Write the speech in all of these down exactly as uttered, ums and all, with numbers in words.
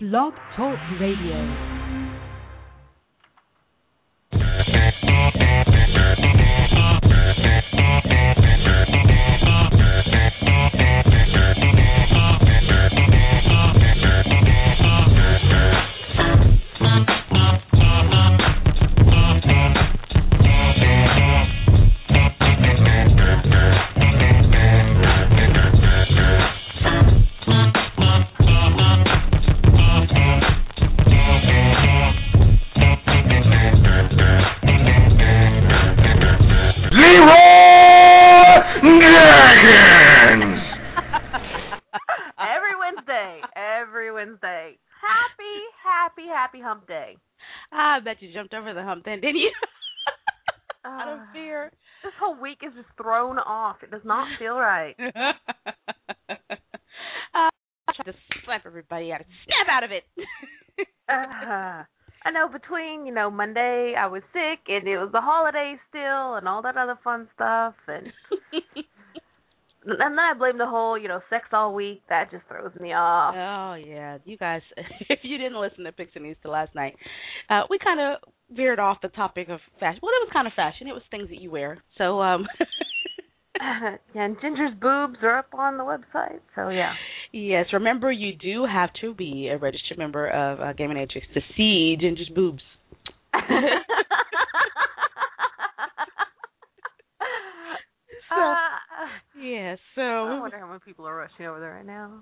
Blog Talk Radio. I bet you jumped over the hump then, didn't you? uh, Out of fear. This whole week is just thrown off. It does not feel right. uh, I tried to slap everybody out of snap out of it. uh, I know between, you know, Monday I was sick and it was the holidays still and all that other fun stuff. And and then I blame the whole, you know, sex all week. That just throws me off. Oh, yeah. You guys, if you didn't listen to Pixinista last night, uh, we kind of veered off the topic of fashion. Well, it was kind of fashion. It was things that you wear. So, um... uh, yeah, and Ginger's boobs are up on the website. So, yeah. Yes. Remember, you do have to be a registered member of uh, Gaming Matrix to see Ginger's boobs. So, uh, yeah, so... I wonder how many people are rushing over there right now.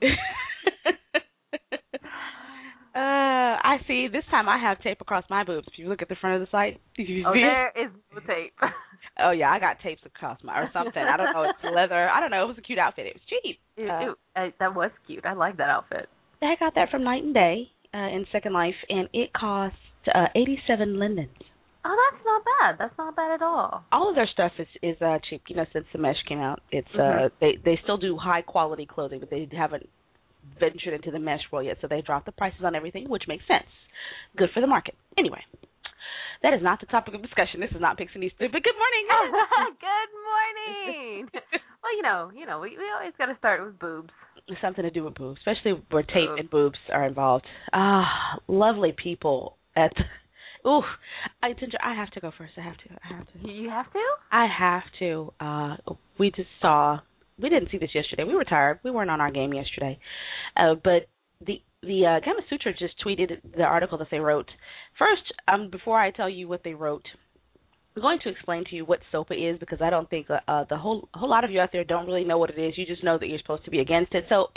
uh, I see. This time I have tape across my boobs. If you look at the front of the site. Oh, there is the tape. Oh, yeah, I got tapes across my... Or something. I don't know. It's leather. I don't know. It was a cute outfit. It was cheap. Ew, uh, ew, uh, that was cute. I like that outfit. I got that from Night and Day uh, in Second Life, and it cost uh, eighty-seven lindens. Oh, that's not bad. That's not bad at all. All of their stuff is is uh, cheap. You know, since the mesh came out, it's mm-hmm. uh they they still do high quality clothing, but they haven't ventured into the mesh world yet. So they dropped the prices on everything, which makes sense. Good for the market. Anyway, that is not the topic of discussion. This is not Pixinista. But good morning. Good morning. Well, you know, you know, we we always got to start with boobs. Something to do with boobs, especially where tape boobs. and boobs are involved. Ah, lovely people at. The, Ooh, I, Ginger, I have to go first. I have to. I have to. You have to? I have to. Uh, we just saw. We didn't see this yesterday. We were tired. We weren't on our game yesterday. Uh, but the the uh, Gamma Sutra just tweeted the article that they wrote. First, um, before I tell you what they wrote, I'm going to explain to you what SOPA is because I don't think uh, uh, the whole whole lot of you out there don't really know what it is. You just know that you're supposed to be against it. So,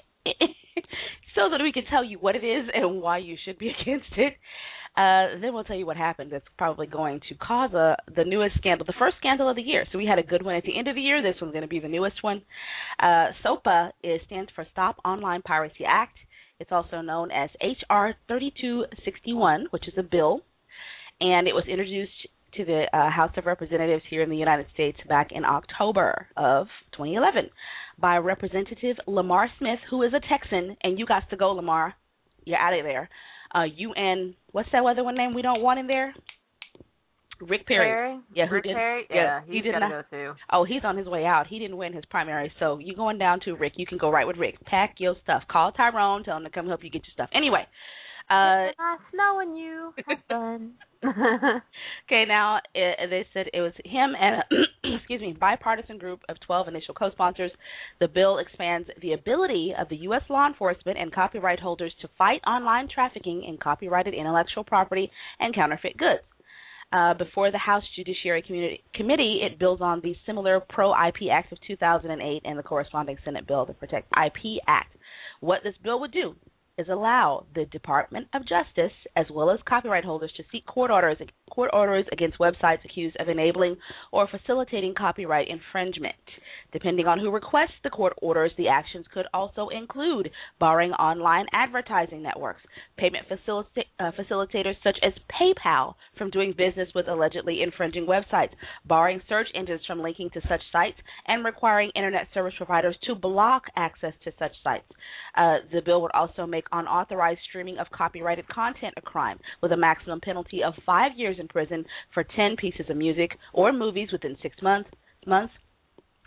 so that we can tell you what it is and why you should be against it. Uh, then we'll tell you what happened. That's probably going to cause a, the newest scandal, the first scandal of the year. So we had a good one at the end of the year. This one's going to be the newest one. Uh, SOPA is, stands for Stop Online Piracy Act. It's also known as H R thirty-two sixty-one, which is a bill, and it was introduced to the uh, House of Representatives here in the United States back in October of twenty eleven by Representative Lamar Smith, who is a Texan, and you got to go, Lamar. You're out of there. Uh, U N, what's that other one name we don't want in there? Rick Perry. Perry? Yeah, who Rick did? Perry? Yeah, yeah he he's did got to not. go too. Oh, he's on his way out. He didn't win his primary, so you're going down to Rick. You can go right with Rick. Pack your stuff. Call Tyrone. Tell him to come help you get your stuff. Anyway. Uh, it's nice knowing you. Have fun. Okay, now it, they said it was him and a, excuse me, bipartisan group of twelve initial co-sponsors. The bill expands the ability of the U S law enforcement and copyright holders to fight online trafficking in copyrighted intellectual property and counterfeit goods. Uh, before the House Judiciary Community Committee, it builds on the similar Pro-I P Act of two thousand eight and the corresponding Senate bill, the Protect I P Act. What this bill would do is allow the Department of Justice as well as copyright holders to seek court orders court orders against websites accused of enabling or facilitating copyright infringement. Depending on who requests the court orders, the actions could also include barring online advertising networks, payment facilita- uh, facilitators such as PayPal from doing business with allegedly infringing websites, barring search engines from linking to such sites, and requiring Internet service providers to block access to such sites. Uh, the bill would also make unauthorized streaming of copyrighted content a crime, with a maximum penalty of five years in prison for ten pieces of music or movies within six months, months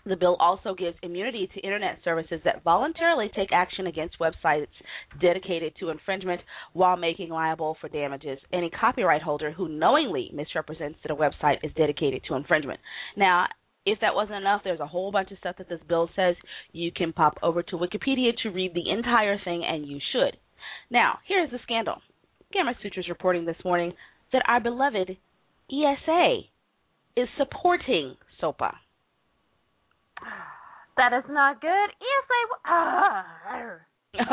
The bill also gives immunity to Internet services that voluntarily take action against websites dedicated to infringement while making liable for damages any copyright holder who knowingly misrepresents that a website is dedicated to infringement. Now, if that wasn't enough, there's a whole bunch of stuff that this bill says. You can pop over to Wikipedia to read the entire thing, and you should. Now, here's the scandal. Gamma Sutra is reporting this morning that our beloved E S A is supporting SOPA. That is not good. E S A. Uh, arr.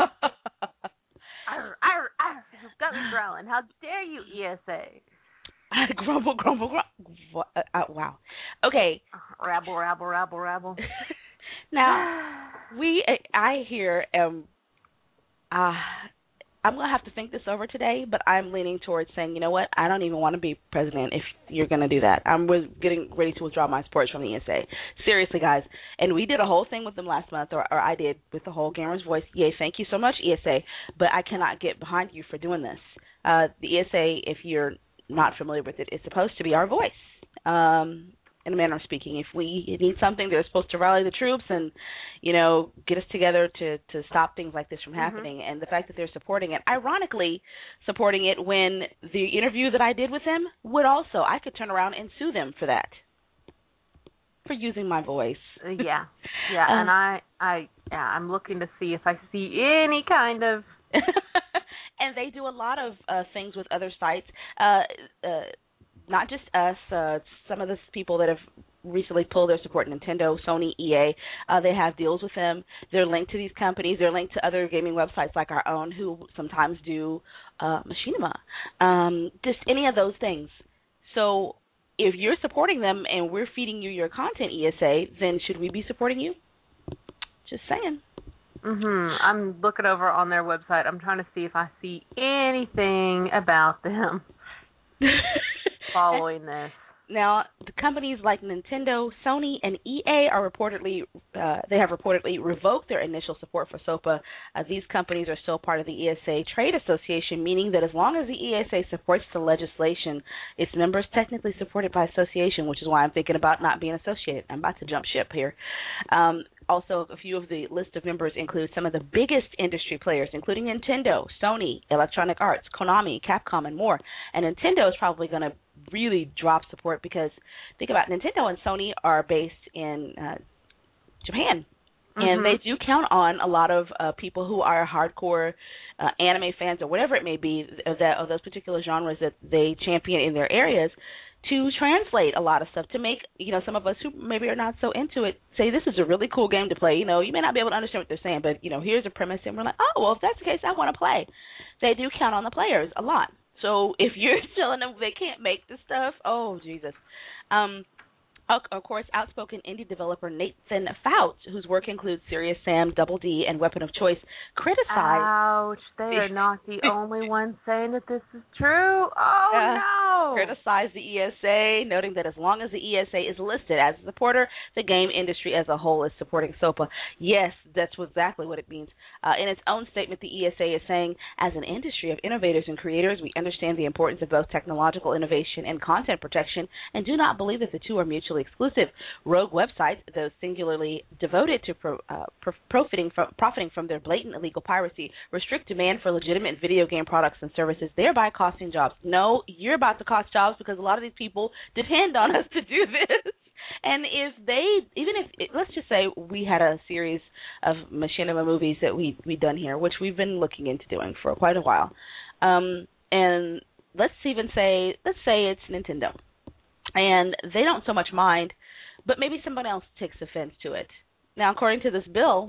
arr, arr, arr. You've got me growling. How dare you, E S A? grumble, grumble, grumble. Uh, uh, wow. Okay. Rabble, rabble, rabble, rabble. Now, we, I here am, uh, I'm going to have to think this over today, but I'm leaning towards saying, you know what, I don't even want to be president if you're going to do that. I'm getting ready to withdraw my support from the E S A. Seriously, guys. And we did a whole thing with them last month, or, or I did, with the whole Gamers Voice. Yay, thank you so much, E S A. But I cannot get behind you for doing this. Uh, the E S A, if you're not familiar with it, is supposed to be our voice. Um, in a manner of speaking, if we need something, they're supposed to rally the troops and, you know, get us together to, to stop things like this from happening. Mm-hmm. And the fact that they're supporting it, ironically, supporting it when the interview that I did with them would also, I could turn around and sue them for that, for using my voice. Yeah, yeah, um, and I, I, yeah, I'm looking to see if I see any kind of. And they do a lot of uh, things with other sites. Uh, uh, Not just us, uh, some of the people that have recently pulled their support, Nintendo, Sony, E A, uh, they have deals with them. They're linked to these companies. They're linked to other gaming websites like our own who sometimes do uh, machinima, um, just any of those things. So if you're supporting them and we're feeding you your content, E S A, then should we be supporting you? Just saying. Mhm. I'm looking over on their website. I'm trying to see if I see anything about them. Following this. Now, the companies like Nintendo, Sony, and E A are reportedly, uh, they have reportedly revoked their initial support for SOPA. Uh, these companies are still part of the E S A Trade Association, meaning that as long as the E S A supports the legislation, its members technically support it by association, which is why I'm thinking about not being associated. I'm about to jump ship here. Um, also, a few of the list of members include some of the biggest industry players, including Nintendo, Sony, Electronic Arts, Konami, Capcom, and more. And Nintendo is probably going to really drop support because, think about it, Nintendo and Sony are based in uh, Japan. Mm-hmm. And they do count on a lot of uh, people who are hardcore uh, anime fans or whatever it may be of, that, of those particular genres that they champion in their areas to translate a lot of stuff to make, you know, some of us who maybe are not so into it say this is a really cool game to play. You know, you may not be able to understand what they're saying, but, you know, here's a premise, and we're like, oh, well, if that's the case, I want to play. They do count on the players a lot. So if you're telling them they can't make this stuff, oh, Jesus. Um, of course, outspoken indie developer Nathan Fouts, whose work includes Serious Sam, Double D, and Weapon of Choice, criticized... Ouch, they are not the only ones saying that this is true. Oh, uh, no! Criticized the E S A, noting that as long as the E S A is listed as a supporter, the game industry as a whole is supporting SOPA. Yes, that's exactly what it means. Uh, in its own statement, the E S A is saying, as an industry of innovators and creators, we understand the importance of both technological innovation and content protection and do not believe that the two are mutually exclusive. Rogue websites, though singularly devoted to pro, uh, profiting, from, profiting from their blatant illegal piracy, restrict demand for legitimate video game products and services, thereby costing jobs. No, you're about to cost jobs because a lot of these people depend on us to do this. And if they, even if, let's just say we had a series of machinima movies that we, we've done here, which we've been looking into doing for quite a while, um, and let's even say, let's say it's Nintendo. And they don't so much mind, but maybe someone else takes offense to it. Now, according to this bill,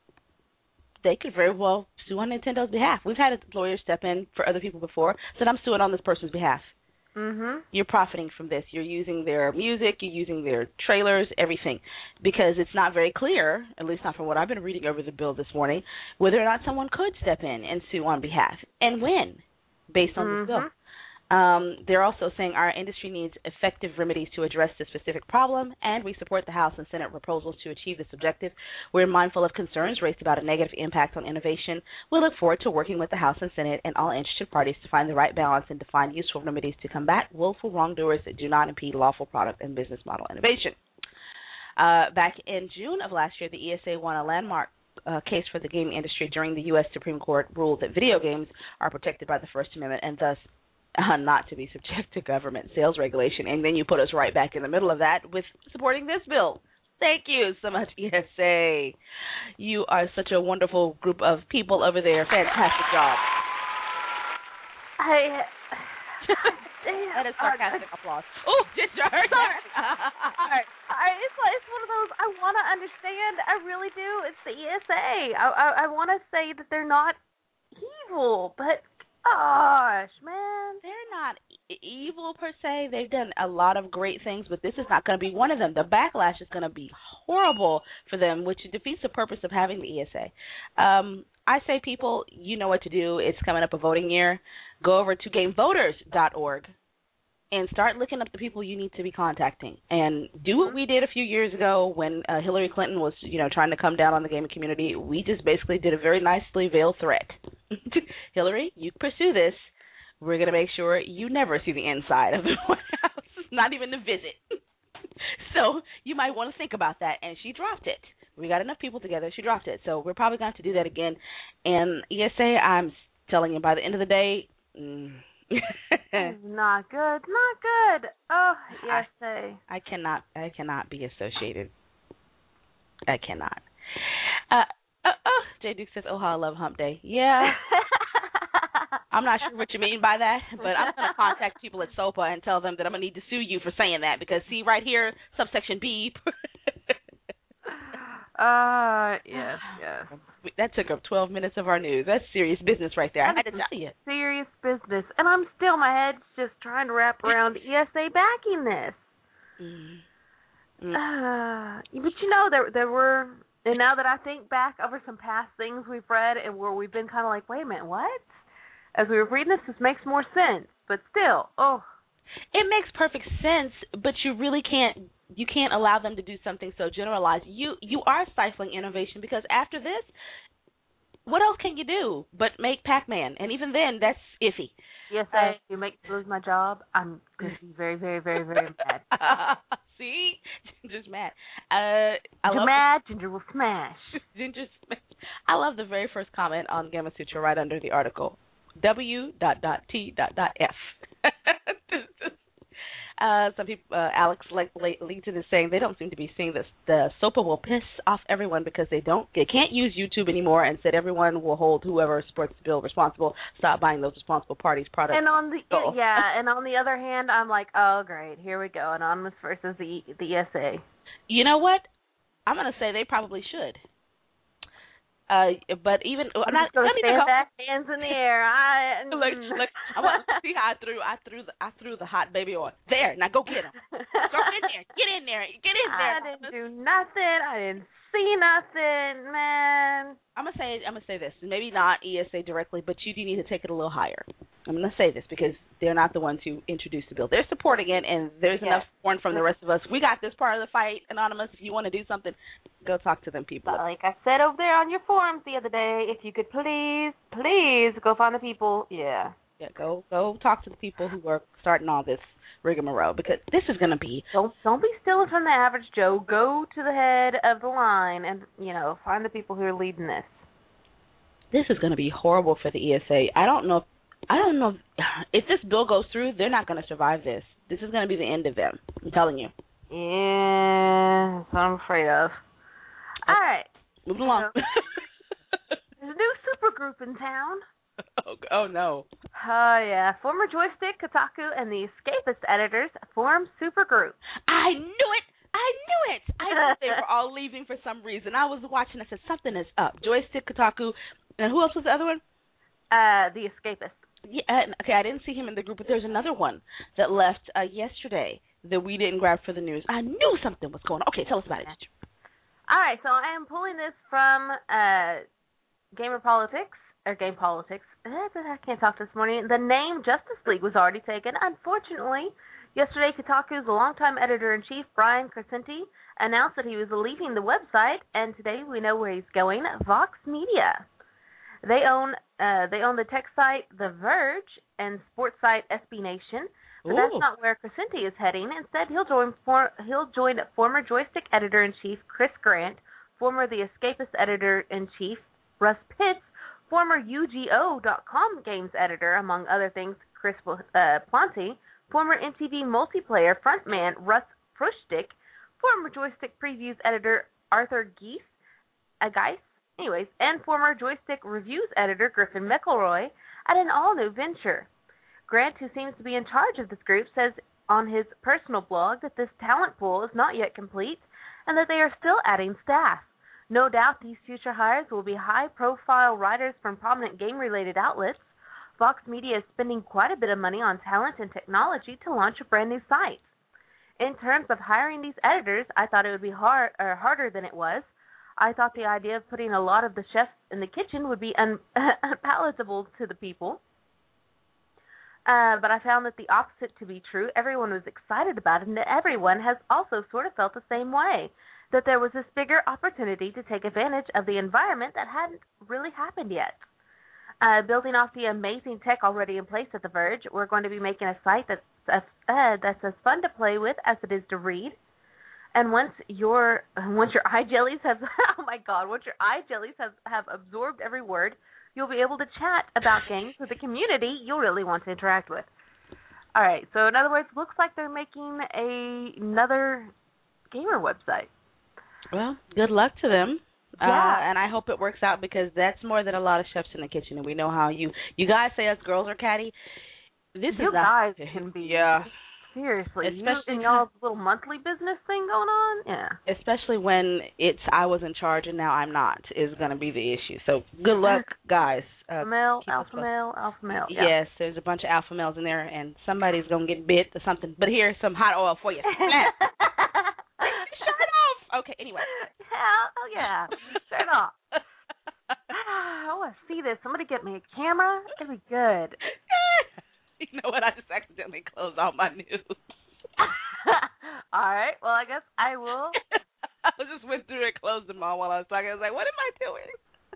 they could very well sue on Nintendo's behalf. We've had lawyers step in for other people before, said I'm suing on this person's behalf. Mm-hmm. You're profiting from this. You're using their music, you're using their trailers, everything, because it's not very clear, at least not from what I've been reading over the bill this morning, whether or not someone could step in and sue on behalf, and when, based on mm-hmm. this bill. Um, they're also saying our industry needs effective remedies to address this specific problem, and we support the House and Senate proposals to achieve this objective. We're mindful of concerns raised about a negative impact on innovation. We look forward to working with the House and Senate and all interested parties to find the right balance and to find useful remedies to combat willful wrongdoers that do not impede lawful product and business model innovation. Uh, back in June of last year, the E S A won a landmark uh, case for the gaming industry during the U S Supreme Court ruled that video games are protected by the First Amendment and thus uh, not to be subject to government sales regulation. And then you put us right back in the middle of that with supporting this bill. Thank you so much, E S A. You are such a wonderful group of people over there. Fantastic job. I... That is sarcastic uh, applause. Oh, Ginger. Sorry. Sorry. Sorry. It's, it's one of those, I want to understand. I really do. It's the E S A. I, I, I want to say that they're not evil, but gosh, man. They're not e- evil per se. They've done a lot of great things, but this is not going to be one of them. The backlash is going to be horrible for them, which defeats the purpose of having the E S A. Um, I say, people, you know what to do. It's coming up a voting year. Go over to game voters dot org and start looking up the people you need to be contacting. And do what we did a few years ago when uh, Hillary Clinton was, you know, trying to come down on the gaming community. We just basically did a very nicely veiled threat. Hillary, you pursue this. We're going to make sure you never see the inside of the White House, not even to visit. So you might want to think about that. And she dropped it. We got enough people together. She dropped it. So we're probably going to have to do that again. And E S A, I'm telling you, by the end of the day, mm, not good, not good. Oh, E S A. I, I cannot, I cannot be associated. I cannot. Uh, uh, oh, Jay Duke says, "Oh, how I love Hump Day." Yeah. I'm not sure what you mean by that, but I'm going to contact people at SOPA and tell them that I'm going to need to sue you for saying that because, see, right here, subsection B. Uh, yes, yes. That took up twelve minutes of our news. That's serious business right there. I had to tell you. Serious business. And I'm still, my head's just trying to wrap around E S A backing this. Mm. Mm. Uh, but you know, there there were, and now that I think back over some past things we've read and where we've been kind of like, wait a minute, what? As we were reading this, this makes more sense. But still, oh. It makes perfect sense, but you really can't. You can't allow them to do something so generalized. You you are stifling innovation because after this, what else can you do but make Pac-Man? And even then, that's iffy. Yes, uh, if you make me lose my job, I'm going to be very, very, very, very mad. See? Ginger's mad. Uh, I Ginger love mad, the, Ginger will smash. Ginger's smash. I love the very first comment on Gamma Sutra right under the article. W dot dot T dot dot F. Uh, some people, uh, Alex Leeton is saying they don't seem to be seeing this. The SOPA will piss off everyone because they don't, they can't use YouTube anymore, and said everyone will hold whoever supports the bill responsible. Stop buying those responsible parties' products. And on the oh. yeah, and on the other hand, I'm like, oh great, here we go, Anonymous versus the the E S A. You know what? I'm gonna say they probably should. Uh, but even I'm not going to stand back, hands in the air. I look, look. I want to see how I threw. I threw the. I threw the hot baby on. There, now go get him. Go in there. Get in there. Get in there. I didn't do nothing. I didn't see nothing, man. I'm gonna say. I'm gonna say this. Maybe not E S A directly, but you do need to take it a little higher. I'm gonna say this because they're not the ones who introduced the bill. They're supporting it, and there's yes. enough support from the rest of us. We got this part of the fight, Anonymous. If you want to do something, go talk to them people. But like I said over there on your forums the other day, if you could please, please go find the people. Yeah. Yeah. Go, go talk to the people who are starting all this rigmarole because this is gonna be. Don't don't be stealing from the average Joe. Go to the head of the line and you know find the people who are leading this. This is gonna be horrible for the E S A. I don't know. If, I don't know if this bill goes through. They're not gonna survive this. This is gonna be the end of them. I'm telling you. Yeah, that's what I'm afraid of. All right. Moving along. There's a new supergroup in town. Oh, oh, no. Oh, yeah. Former Joystick, Kotaku, and the Escapist editors form supergroup. I knew it. I knew it. I knew they were all leaving for some reason. I was watching. I said, something is up. Joystick, Kotaku, and who else was the other one? Uh, the Escapist. Yeah, okay, I didn't see him in the group, but there's another one that left uh, yesterday that we didn't grab for the news. I knew something was going on. Okay, tell us about it. All right, so I am pulling this from uh, Gamer Politics, or Game Politics. I can't talk this morning. The name Justice League was already taken. Unfortunately, yesterday Kotaku's longtime editor-in-chief, Brian Crescenti, announced that he was leaving the website, and today we know where he's going, Vox Media. They own uh, they own the tech site The Verge and sports site S B Nation, But Ooh. that's not where Crescenti is heading. Instead, he'll join for, he'll join former Joystick editor-in-chief Chris Grant, former The Escapist editor-in-chief Russ Pitts, former U G O dot com games editor, among other things, Chris uh, Ponte, former M T V multiplayer frontman Russ Frushtick, former Joystick Previews editor Arthur Geese, uh, Geis, anyways, and former Joystick Reviews editor Griffin McElroy at an all-new venture. Grant, who seems to be in charge of this group, says on his personal blog that this talent pool is not yet complete and that they are still adding staff. No doubt these future hires will be high-profile writers from prominent game-related outlets. Fox Media is spending quite a bit of money on talent and technology to launch a brand new site. In terms of hiring these editors, I thought it would be hard or harder than it was. I thought the idea of putting a lot of the chefs in the kitchen would be un- unpalatable to the people. Uh, but I found that the opposite to be true. Everyone was excited about it, and that everyone has also sort of felt the same way, that there was this bigger opportunity to take advantage of the environment that hadn't really happened yet. Uh, building off the amazing tech already in place at The Verge, we're going to be making a site that's as, uh, that's as fun to play with as it is to read. And once your once your eye jellies have oh my god, once your eye jellies have, have absorbed every word, you'll be able to chat about games with the community you'll really want to interact with. All right, so in other words, looks like they're making a, another gamer website. Well, good luck to them. Yeah. Uh, and I hope it works out, because that's more than a lot of chefs in the kitchen, and we know how you you guys say us girls are catty. This you is guys a, can be yeah. Seriously, Especially you and y'all's little monthly business thing going on, yeah. Especially when it's I was in charge and now I'm not is going to be the issue. So good luck, guys. Uh, alpha male, keep us alpha posted. male, alpha male. Yeah. Yes, there's a bunch of alpha males in there, and somebody's going to get bit or something. But here's some hot oil for you. Shut off. Okay, anyway. Yeah, oh yeah, turn off. I want to see this. Somebody get me a camera. It'd be good. You know what? I just accidentally closed all my news. All right. Well, I guess I will. I just went through and closed them all while I was talking. I was like, what am I doing?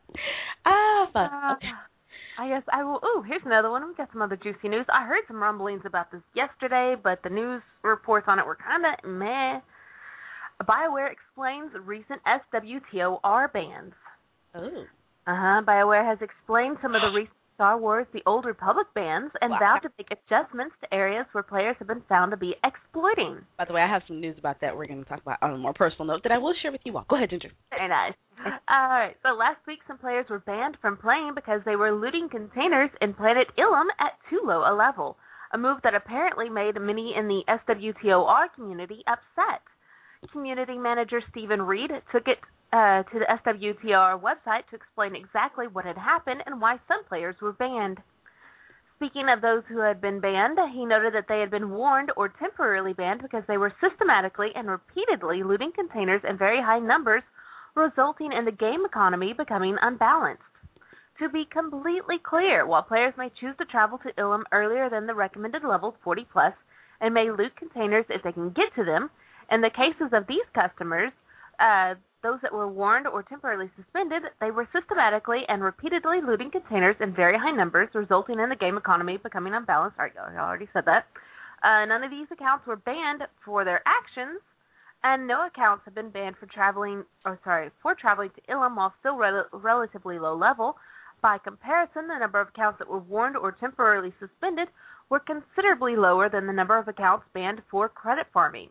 Ah, fuck. Uh, Okay. I guess I will. Ooh, here's another one. We've got some other juicy news. I heard some rumblings about this yesterday, but the news reports on it were kind of meh. BioWare explains recent S W T O R bans. Oh. Uh-huh. BioWare has explained some of the recent Star Wars The Old Republic bans and Wow. vowed to make adjustments to areas where players have been found to be exploiting. By the way, I have some news about that we're going to talk about on a more personal note that I will share with you all. Go ahead, Ginger. Very nice. All right. So last week, some players were banned from playing because they were looting containers in Planet Ilum at too low a level, a move that apparently made many in the S W T O R community upset. Community manager Stephen Reed took it uh, to the S W T O R website to explain exactly what had happened and why some players were banned. Speaking of those who had been banned, he noted that they had been warned or temporarily banned because they were systematically and repeatedly looting containers in very high numbers, resulting in the game economy becoming unbalanced. To be completely clear, while players may choose to travel to Ilum earlier than the recommended levels forty plus and may loot containers if they can get to them, in the cases of these customers, uh, those that were warned or temporarily suspended, they were systematically and repeatedly looting containers in very high numbers, resulting in the game economy becoming unbalanced. All right, I already said that. Uh, none of these accounts were banned for their actions, and no accounts have been banned for traveling, or sorry, for traveling to Ilum while still rel- relatively low level. By comparison, the number of accounts that were warned or temporarily suspended were considerably lower than the number of accounts banned for credit farming.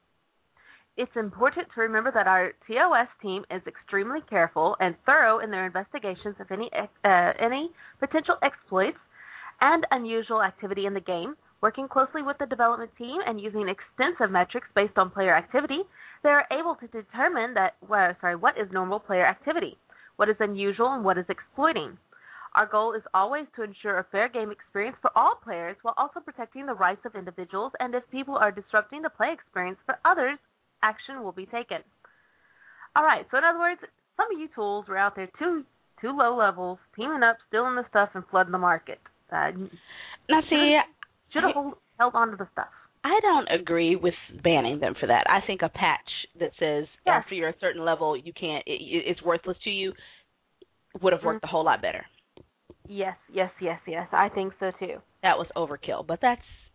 It's important to remember that our T O S team is extremely careful and thorough in their investigations of any uh, any potential exploits and unusual activity in the game. Working closely with the development team and using extensive metrics based on player activity, they are able to determine that well, sorry, what is normal player activity, what is unusual, and what is exploiting. Our goal is always to ensure a fair game experience for all players while also protecting the rights of individuals, and if people are disrupting the play experience for others, action will be taken. All right, so in other words, some of you tools were out there too too low levels, teaming up, stealing the stuff, and flooding the market. Uh, now, see, should have hold, held on to the stuff. I don't agree with banning them for that. I think a patch that says yes. after you're a certain level, you can't, it, it's worthless to you, would have worked mm-hmm. a whole lot better. Yes, yes, yes, yes. I think so too. That was overkill, but that's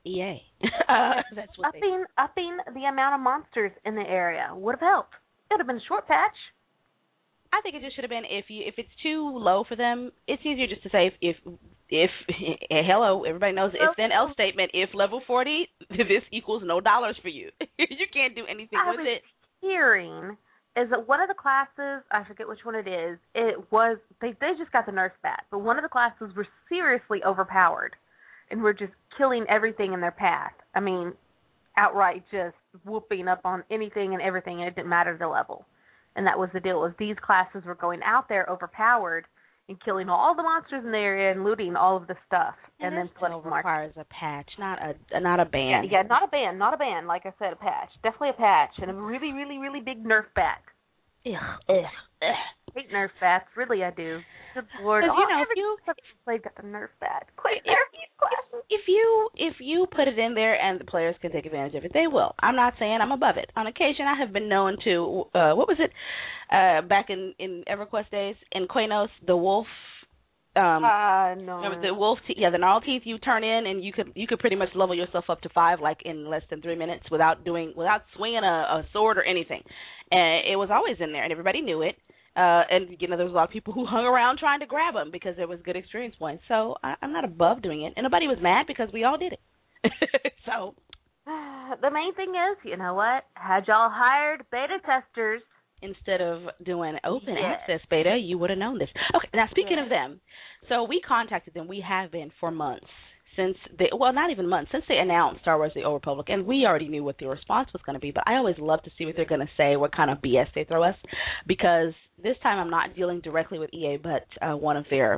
E A. uh, that's what upping, they... upping the amount of monsters in the area would have helped. It would have been a short patch. I think it just should have been if you if it's too low for them, it's easier just to say if if, if hello, everybody knows if then else statement, if level forty, this equals no dollars for you. You can't do anything I with was it. Hearing is that one of the classes, I forget which one it is, it was they they just got the nerf back, but one of the classes were seriously overpowered and were just killing everything in their path. I mean, outright just whooping up on anything and everything, and it didn't matter the level. And that was the deal, was these classes were going out there overpowered and killing all the monsters in the area and looting all of the stuff. And, and then still requires a patch, not a not a ban. Yeah, yeah, not a ban, not a ban, like I said, a patch. Definitely a patch. And a really, really, really big nerf bat. Ugh, ugh, ugh. I hate nerf bats, really I do. Good Lord. Oh, you know, if you played got the nerf bat. Quite nerf if, if you if you put it in there and the players can take advantage of it, they will. I'm not saying I'm above it. On occasion, I have been known to uh, what was it uh, back in, in EverQuest days in Quanos, the wolf. Um, uh, no. The wolf, te- yeah, the gnarl teeth you turn in, and you could you could pretty much level yourself up to five like in less than three minutes without doing without swinging a, a sword or anything. And it was always in there, and everybody knew it. Uh, and, you know, there was a lot of people who hung around trying to grab them because there was good experience points. So I, I'm not above doing it. And nobody was mad because we all did it. So the main thing is, you know what? Had y'all hired beta testers instead of doing open yes. access beta, you would have known this. Okay, now speaking yes. of them, so we contacted them. We have been for months. Since they, well, not even months, since they announced Star Wars: The Old Republic, and we already knew what the response was going to be, but I always love to see what they're going to say, what kind of B S they throw us, because this time I'm not dealing directly with E A, but uh, one of their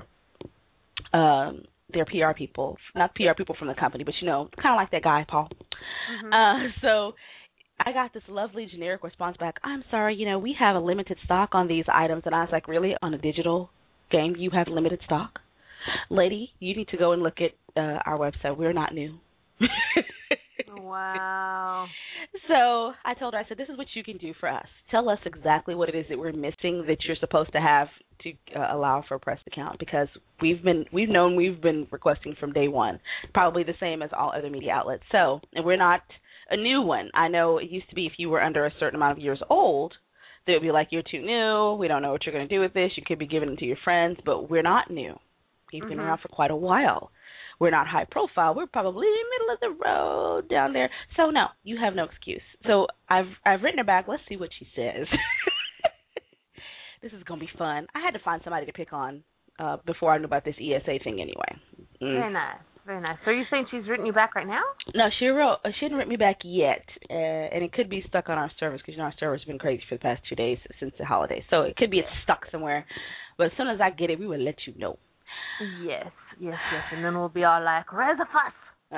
um, their P R people, not P R people from the company, but, you know, kind of like that guy, Paul. Mm-hmm. Uh, so I got this lovely generic response back, I'm sorry, you know, we have a limited stock on these items, and I was like, really? On a digital game, you have limited stock? Lady, you need to go and look at uh, our website. We're not new. Wow. So I told her, I said, this is what you can do for us. Tell us exactly what it is that we're missing that you're supposed to have to uh, allow for a press account, because we've been we've known we've been requesting from day one, probably the same as all other media outlets. So, and we're not a new one. I know it used to be if you were under a certain amount of years old, they would be like, you're too new. We don't know what you're going to do with this. You could be giving it to your friends, but we're not new. We've been mm-hmm. around for quite a while. We're not high profile. We're probably middle of the road down there. So, no, you have no excuse. So I've I've written her back. Let's see what she says. This is going to be fun. I had to find somebody to pick on uh, before I knew about this E S A thing anyway. Mm. Very nice. Very nice. So you're saying she's written you back right now? No, she wrote. Uh, she didn't write me back yet, uh, and it could be stuck on our servers because, you know, our server's been crazy for the past two days since the holidays. So it could be it's stuck somewhere. But as soon as I get it, we will let you know. Yes, yes, yes, and then we'll be all like, "Where's the fuss?"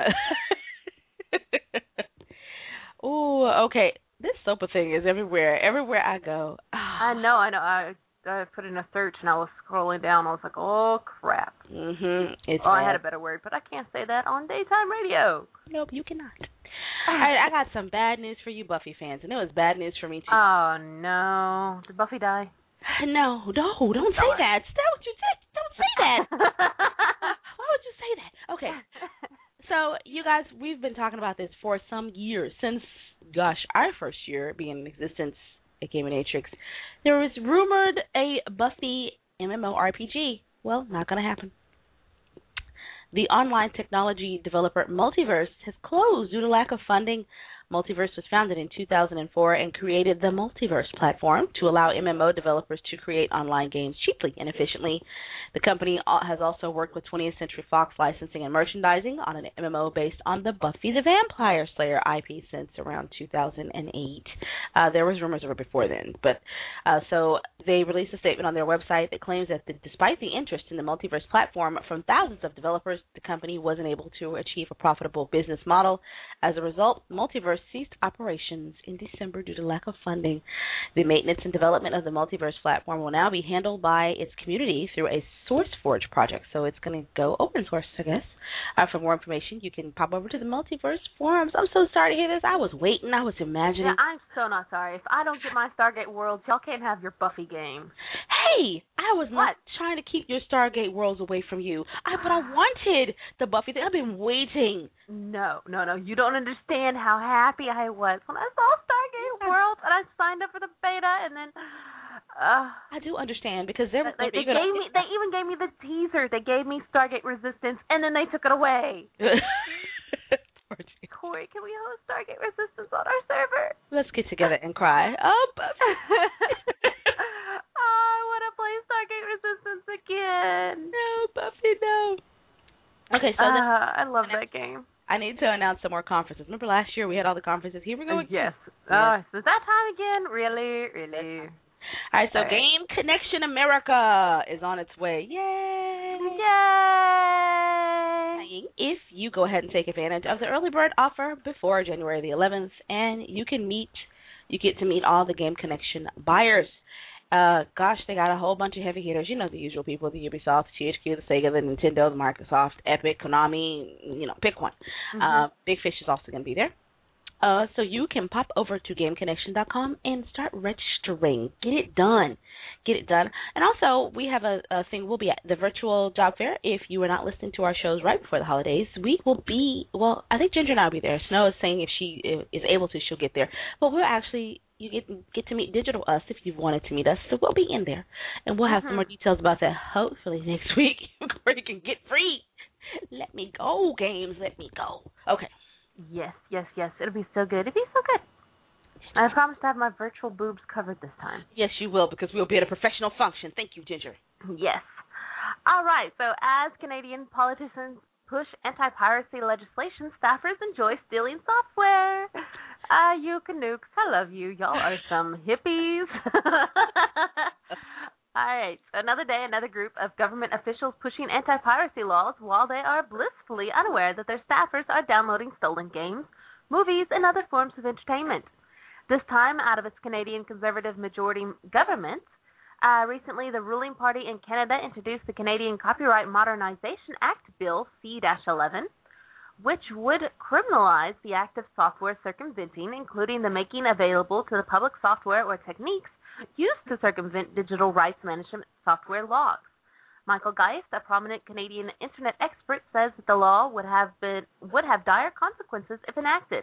Oh, okay. This SOPA thing is everywhere. Everywhere I go. Oh. I know, I know. I I put in a search and I was scrolling down. I was like, "Oh crap!" Mhm. It's oh, bad. I had a better word, but I can't say that on daytime radio. Nope, you cannot. I, I got some bad news for you, Buffy fans, and it was bad news for me too. Oh no! Did Buffy die? No, no, don't say that. Stop what you said. Don't say that. Why would you say that? Okay. So, you guys, we've been talking about this for some years, since, gosh, our first year being in existence at Gaminatrix. There was rumored a Buffy MMORPG. Well, not going to happen. The online technology developer Multiverse has closed due to lack of funding. Multiverse was founded in two thousand four and created the Multiverse platform to allow M M O developers to create online games cheaply and efficiently. The company has also worked with twentieth Century Fox licensing and merchandising on an M M O based on the Buffy the Vampire Slayer I P since around two thousand eight. Uh, there was rumors of it before then, but uh, so they released a statement on their website that claims that the, despite the interest in the Multiverse platform from thousands of developers, the company wasn't able to achieve a profitable business model. As a result, Multiverse ceased operations in December due to lack of funding. The maintenance and development of the Multiverse platform will now be handled by its community through a SourceForge project. So it's going to go open source, I guess. Uh, for more information, you can pop over to the Multiverse forums. I'm so sorry to hear this. I was waiting. I was imagining. Yeah, I'm so not sorry. If I don't get my Stargate Worlds, y'all can't have your Buffy game. Hey, I was what? not trying to keep your Stargate Worlds away from you. I, but I wanted the Buffy thing. I've been waiting. No, no, no. You don't understand how happy I was when I saw Stargate Worlds and I signed up for the beta, and then. Uh, I do understand because they're, they, they, they, gave me, they even gave me the teaser. They gave me Stargate Resistance, and then they took it away. Corey, can we host Stargate Resistance on our server? Let's get together and cry. Oh, Buffy. Oh, I want to play Stargate Resistance again. No, Buffy, no. Okay, so uh, then, I love that game. I need to announce some more conferences. Remember last year we had all the conferences? Here we go again. Yes. Yeah. Oh, so it's that time again? Really? Really? All right, so all right. Game Connection America is on its way. Yay! Yay! If you go ahead and take advantage of the early bird offer before January the eleventh, and you can meet, you get to meet all the Game Connection buyers. Uh, gosh, they got a whole bunch of heavy hitters. You know the usual people: the Ubisoft, the T H Q, the Sega, the Nintendo, the Microsoft, Epic, Konami. You know, pick one. Mm-hmm. Uh, Big Fish is also going to be there. Uh, so you can pop over to game connection dot com and start registering. Get it done. Get it done. And also, we have a, a thing. We'll be at the virtual job fair. If you were not listening to our shows right before the holidays, we will be, well, I think Ginger and I will be there. Snow is saying if she is able to, she'll get there. But we'll actually, you get get to meet Digital Us if you've wanted to meet us. So we'll be in there. And we'll have mm-hmm. some more details about that hopefully next week where you can get free. Let me go, games. Let me go. Okay. Yes, yes, yes. It'll be so good. It'll be so good. I promise to have my virtual boobs covered this time. Yes, you will, because we'll be at a professional function. Thank you, Ginger. Yes. All right. So as Canadian politicians push anti-piracy legislation, staffers enjoy stealing software. Uh, you Canucks, I love you. Y'all are some hippies. All right, so another day, another group of government officials pushing anti-piracy laws while they are blissfully unaware that their staffers are downloading stolen games, movies, and other forms of entertainment. This time, out of its Canadian Conservative majority government, uh, recently the ruling party in Canada introduced the Canadian Copyright Modernization Act Bill C eleven, which would criminalize the act of software circumventing, including the making available to the public software or techniques used to circumvent digital rights management software laws. Michael Geist, a prominent Canadian Internet expert, says that the law would have been would have dire consequences if enacted.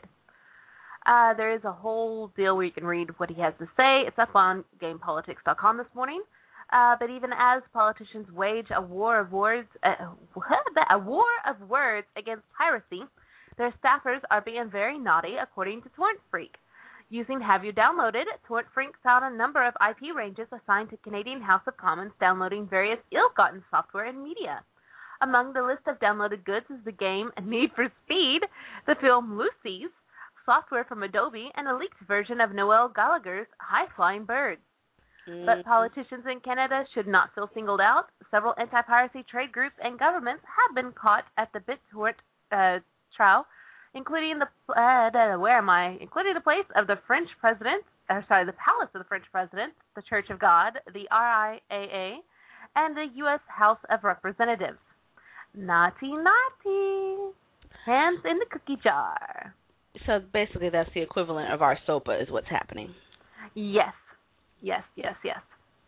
Uh, there is a whole deal where you can read what he has to say. It's up on game politics dot com this morning. Uh, but even as politicians wage a war of words, uh, a war of words against piracy, their staffers are being very naughty, according to Torrent Freak. Using Have You Downloaded, Torrent Freak found a number of I P ranges assigned to Canadian House of Commons downloading various ill-gotten software and media. Among the list of downloaded goods is the game Need for Speed, the film Lucy's, software from Adobe, and a leaked version of Noel Gallagher's High Flying Birds. Mm-hmm. But politicians in Canada should not feel singled out. Several anti-piracy trade groups and governments have been caught at the BitTorrent uh, trial, including the uh, where am I? Including the place of the French president, or sorry, the palace of the French president, the Church of God, the R I A A, and the U S House of Representatives. Naughty, naughty. Hands in the cookie jar. So basically, that's the equivalent of our SOPA, is what's happening. Yes, yes, yes, yes.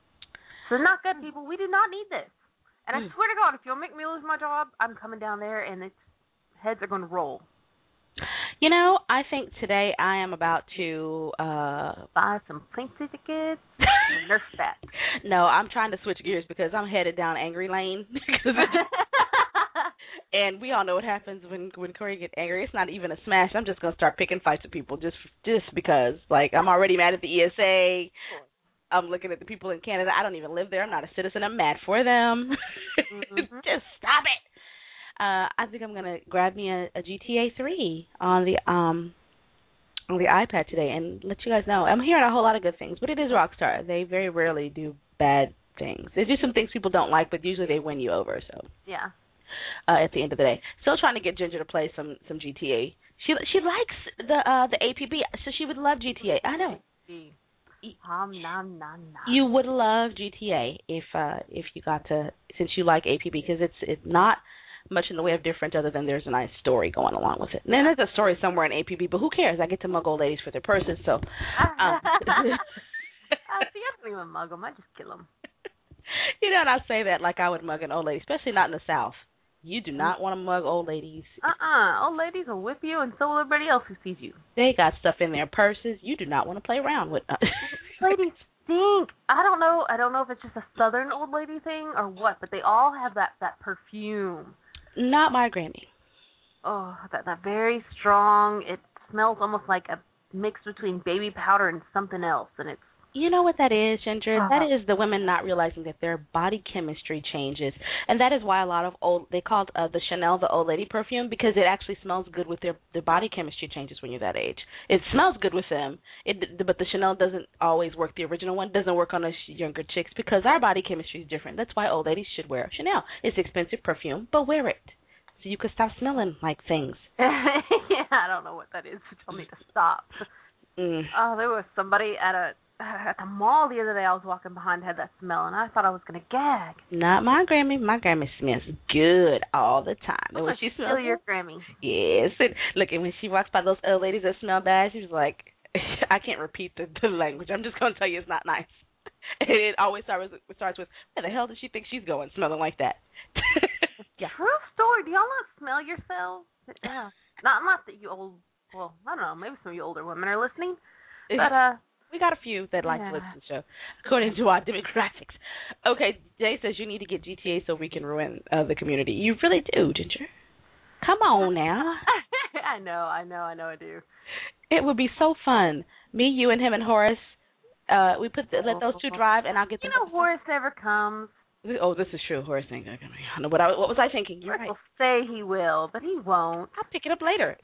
So not good, people. We do not need this. And I mm. swear to God, if you'll make me lose my job, I'm coming down there, and its heads are going to roll. You know, I think today I am about to uh buy some pink tickets and Nerf that. No, I'm trying to switch gears because I'm headed down angry lane. And we all know what happens when when Corey gets angry. It's not even a smash. I'm just gonna start picking fights with people just just because. Like, I'm already mad at the E S A. I'm looking at the people in Canada. I don't even live there. I'm not a citizen. I'm mad for them. Mm-hmm. Just stop it. Uh, I think I'm gonna grab me a, a G T A three on the um on the iPad today and let you guys know. I'm hearing a whole lot of good things, but it is Rockstar. They very rarely do bad things. They do some things people don't like, but usually they win you over. So yeah. Uh, at the end of the day, still trying to get Ginger to play some, some G T A. She she likes the uh, the A P B, so she would love G T A. I know. Um, nom, nom, nom. You would love G T A if uh, if you got to, since you like A P B, because it's it's not much in the way of different other than there's a nice story going along with it. And then there's a story somewhere in A P B, but who cares? I get to mug old ladies for their purses, so. Um, uh, see, I don't even mug them. I just kill them. You know, and I say that like I would mug an old lady, especially not in the South. You do not want to mug old ladies. Uh-uh. Old ladies will whip you, and so will everybody else who sees you. They got stuff in their purses. You do not want to play around with. Ladies stink. I don't know. I don't know if it's just a Southern old lady thing or what, but they all have that, that perfume. Not my Grammy. Oh, that that very strong. It smells almost like a mix between baby powder and something else, and it's. You know what that is, Ginger? Uh-huh. That is the women not realizing that their body chemistry changes, and that is why a lot of old they called uh, the Chanel the old lady perfume, because it actually smells good with their their body chemistry changes when you're that age. It smells good with them, it but the Chanel doesn't always work. The original one doesn't work on us younger chicks because our body chemistry is different. That's why old ladies should wear Chanel. It's expensive perfume, but wear it so you can stop smelling like things. Yeah, I don't know what that is. Tell me to stop. Mm. Oh, there was somebody at a. At the mall the other day, I was walking behind, had that smell, and I thought I was going to gag. Not my Grammy. My Grammy smells good all the time. And when she smells your Grammy. Yes. And look, and when she walks by those old ladies that smell bad, she's like, I can't repeat the, the language. I'm just going to tell you it's not nice. And it always starts with, starts with, where the hell does she think she's going smelling like that? Yeah. True story. Do y'all not smell yourselves? Yeah. Not, not that you old, well, I don't know, maybe some of you older women are listening, but, uh, we got a few that like yeah. to listen to the show, according to our demographics. Okay, Jay says you need to get G T A so we can ruin uh, the community. You really do, Ginger. Come on now. I know, I know, I know I do. It would be so fun. Me, you, and him and Horace, uh, we put the, let those two drive, and I'll get them. You know, Horace never comes. Oh, this is true. Horace ain't gonna come. I know what I what was I thinking? You're Horace right. will say he will, but he won't. I'll pick it up later.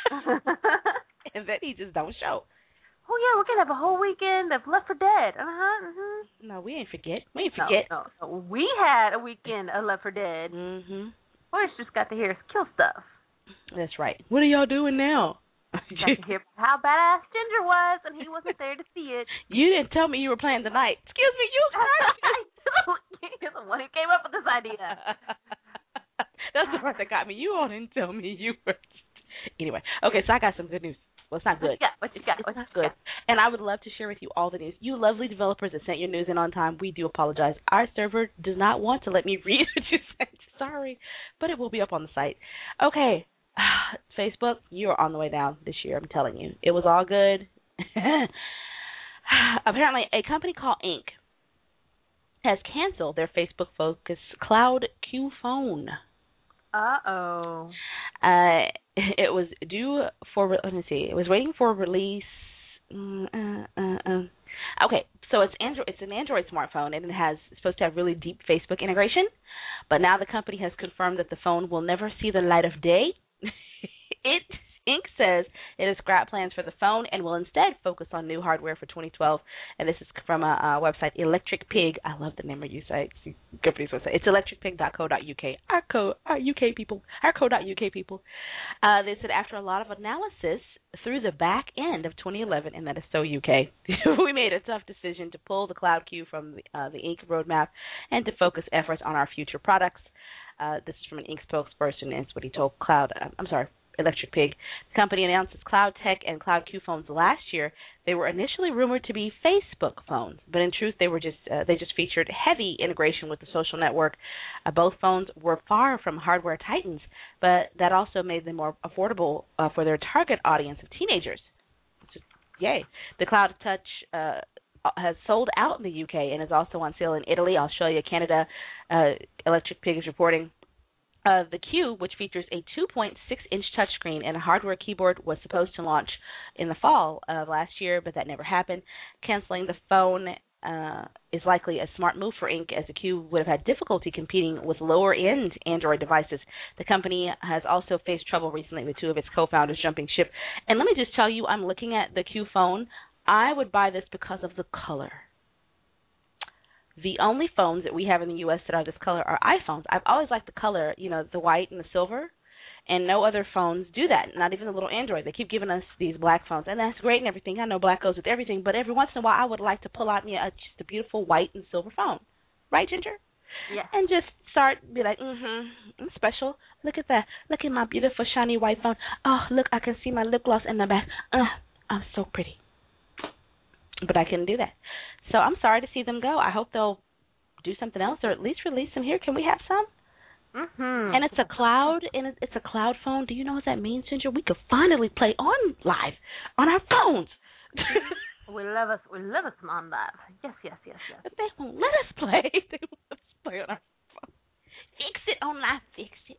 And then he just don't show. Oh, yeah, we're going to have a whole weekend of Left four Dead. Uh-huh, uh-huh. No, we ain't forget. We ain't forget. No, no, no. We had a weekend of Left four Dead. Mm-hmm. Horace just got to hear us kill stuff. That's right. What are y'all doing now? You got to hear how badass Ginger was, and he wasn't there to see it. You didn't tell me you were playing tonight. Excuse me, you heard You're the one who came up with this idea. That's the part that got me. You all didn't tell me you were. Anyway, okay, so I got some good news. Well, it's not good. What you got? What you got? It's not good. And I would love to share with you all the news. You lovely developers that sent your news in on time, we do apologize. Our server does not want to let me read what you sent. Sorry, but it will be up on the site. Okay, Facebook, you are on the way down this year, I'm telling you. It was all good. Apparently, a company called Ink has canceled their Facebook-focused Cloud Q phone. Uh-oh. Uh, it was due for, let me see, it was waiting for release. Uh, uh, uh. Okay, so it's Android. It's an Android smartphone, and it has it's supposed to have really deep Facebook integration. But now the company has confirmed that the phone will never see the light of day. It Inc says it has scrapped plans for the phone and will instead focus on new hardware for twenty twelve. And this is from a, a website, Electric Pig. I love the name of your site, company's website. It's electric pig dot co dot U K. Our co, our U K people, our co dot U K people. Uh, they said after a lot of analysis through the back end of twenty eleven, and that is so U K, we made a tough decision to pull the Cloud Q from the, uh, the Inc roadmap and to focus efforts on our future products. Uh, this is from an Inc spokesperson, and it's what he told Cloud. Uh, I'm sorry. Electric Pig. The company announced its Cloud Tech and Cloud Q phones last year. They were initially rumored to be Facebook phones, but in truth, they were just uh, they just featured heavy integration with the social network. Uh, both phones were far from hardware titans, but that also made them more affordable uh, for their target audience of teenagers. Just, yay! The Cloud Touch uh, has sold out in the U K and is also on sale in Italy, Australia, Canada. Uh, Electric Pig is reporting. Uh, the Q, which features a two point six inch touchscreen and a hardware keyboard, was supposed to launch in the fall of last year, but that never happened. Canceling the phone uh, is likely a smart move for Inc, as the Q would have had difficulty competing with lower-end Android devices. The company has also faced trouble recently with two of its co-founders jumping ship. And let me just tell you, I'm looking at the Q phone. I would buy this because of the color. The only phones that we have in the U S that are this color are iPhones. I've always liked the color, you know, the white and the silver. And no other phones do that, not even the little Android. They keep giving us these black phones, and that's great and everything. I know black goes with everything, but every once in a while I would like to pull out me a, just a beautiful white and silver phone. Right, Ginger? Yeah. And just start, be like, mm-hmm, I'm special. Look at that. Look at my beautiful, shiny white phone. Oh, look, I can see my lip gloss in the back. Uh, I'm so pretty. But I couldn't do that. So I'm sorry to see them go. I hope they'll do something else or at least release them here. Can we have some? Mm-hmm. And it's a cloud, and it's a cloud phone. Do you know what that means, Ginger? We could finally play on live on our phones. we love us. We love us on live. Yes, yes, yes, yes. But they won't let us play. They won't let us play on our phone. Fix it on live. Fix it.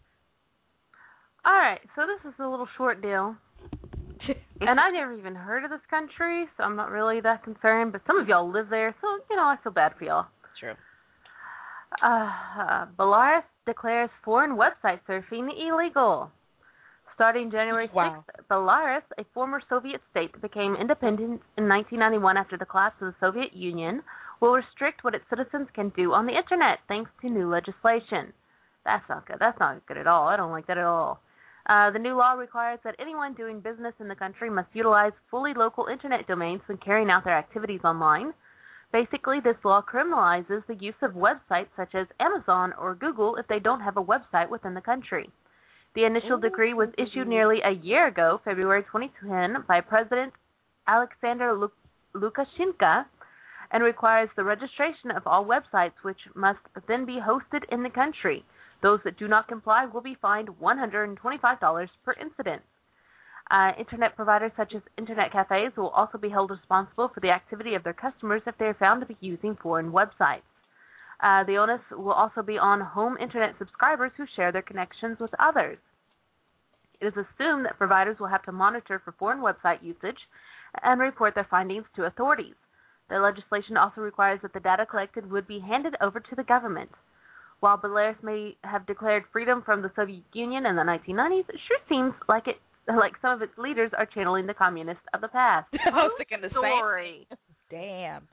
All right. So this is a little short deal. And I never even heard of this country, so I'm not really that concerned. But some of y'all live there, so, you know, I feel bad for y'all. True. Uh, uh, Belarus declares foreign website surfing illegal. Starting January sixth, wow. Belarus, a former Soviet state that became independent in nineteen ninety-one after the collapse of the Soviet Union, will restrict what its citizens can do on the Internet thanks to new legislation. That's not good. That's not good at all. I don't like that at all. Uh, the new law requires that anyone doing business in the country must utilize fully local Internet domains when carrying out their activities online. Basically, this law criminalizes the use of websites such as Amazon or Google if they don't have a website within the country. The initial decree was issued nearly a year ago, February twenty ten, by President Alexander Lukashenko, and requires the registration of all websites, which must then be hosted in the country. Those that do not comply will be fined one hundred twenty-five dollars per incident. Uh, Internet providers such as Internet cafes will also be held responsible for the activity of their customers if they are found to be using foreign websites. Uh, the onus will also be on home Internet subscribers who share their connections with others. It is assumed that providers will have to monitor for foreign website usage and report their findings to authorities. The legislation also requires that the data collected would be handed over to the government. While Belarus may have declared freedom from the Soviet Union in the nineteen nineties, it sure seems like it, like some of its leaders are channeling the communists of the past. I was thinking the story. Same. Damn.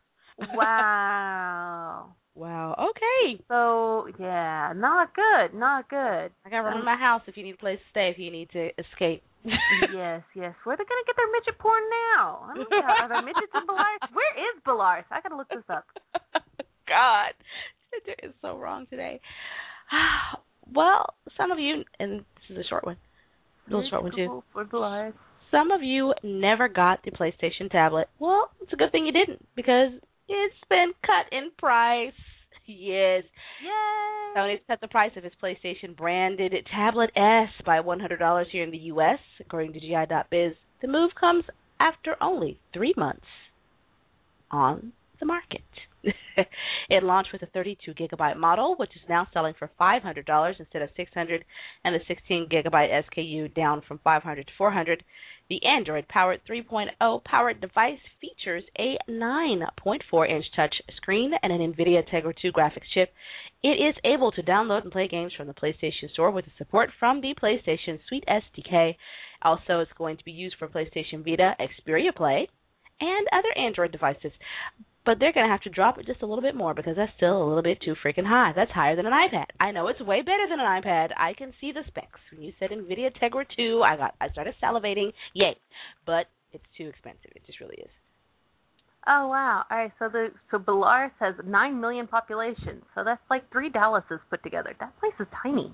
Wow. Wow. Okay. So yeah, not good. Not good. I gotta run um, in my house if you need a place to stay. If you need to escape. yes, yes. Where are they gonna get their midget porn now? I don't know. Are there midgets in Belarus? Where is Belarus? I gotta look this up. God. It is so wrong today. Well, some of you, and this is a short one, a little short one too. For some of you never got the PlayStation tablet. Well, it's a good thing you didn't because it's been cut in price. Yes. Yay! Sony's cut the price of its PlayStation branded Tablet S by one hundred dollars here in the U S, according to G I dot biz. The move comes after only three months on the market. It launched with a thirty-two gigabyte model, which is now selling for five hundred dollars instead of six hundred dollars, and the sixteen gigabyte S K U down from five hundred dollars to four hundred dollars. The Android-powered three point oh powered device features a nine point four inch touch screen and an NVIDIA Tegra two graphics chip. It is able to download and play games from the PlayStation Store with the support from the PlayStation Suite S D K. Also, it's going to be used for PlayStation Vita, Xperia Play, and other Android devices. But they're going to have to drop it just a little bit more because that's still a little bit too freaking high. That's higher than an iPad. I know it's way better than an iPad. I can see the specs. When you said NVIDIA Tegra two, I got I started salivating. Yay. But it's too expensive. It just really is. Oh, wow. All right, so the so Belarus has nine million population. So that's like three Dallases put together. That place is tiny.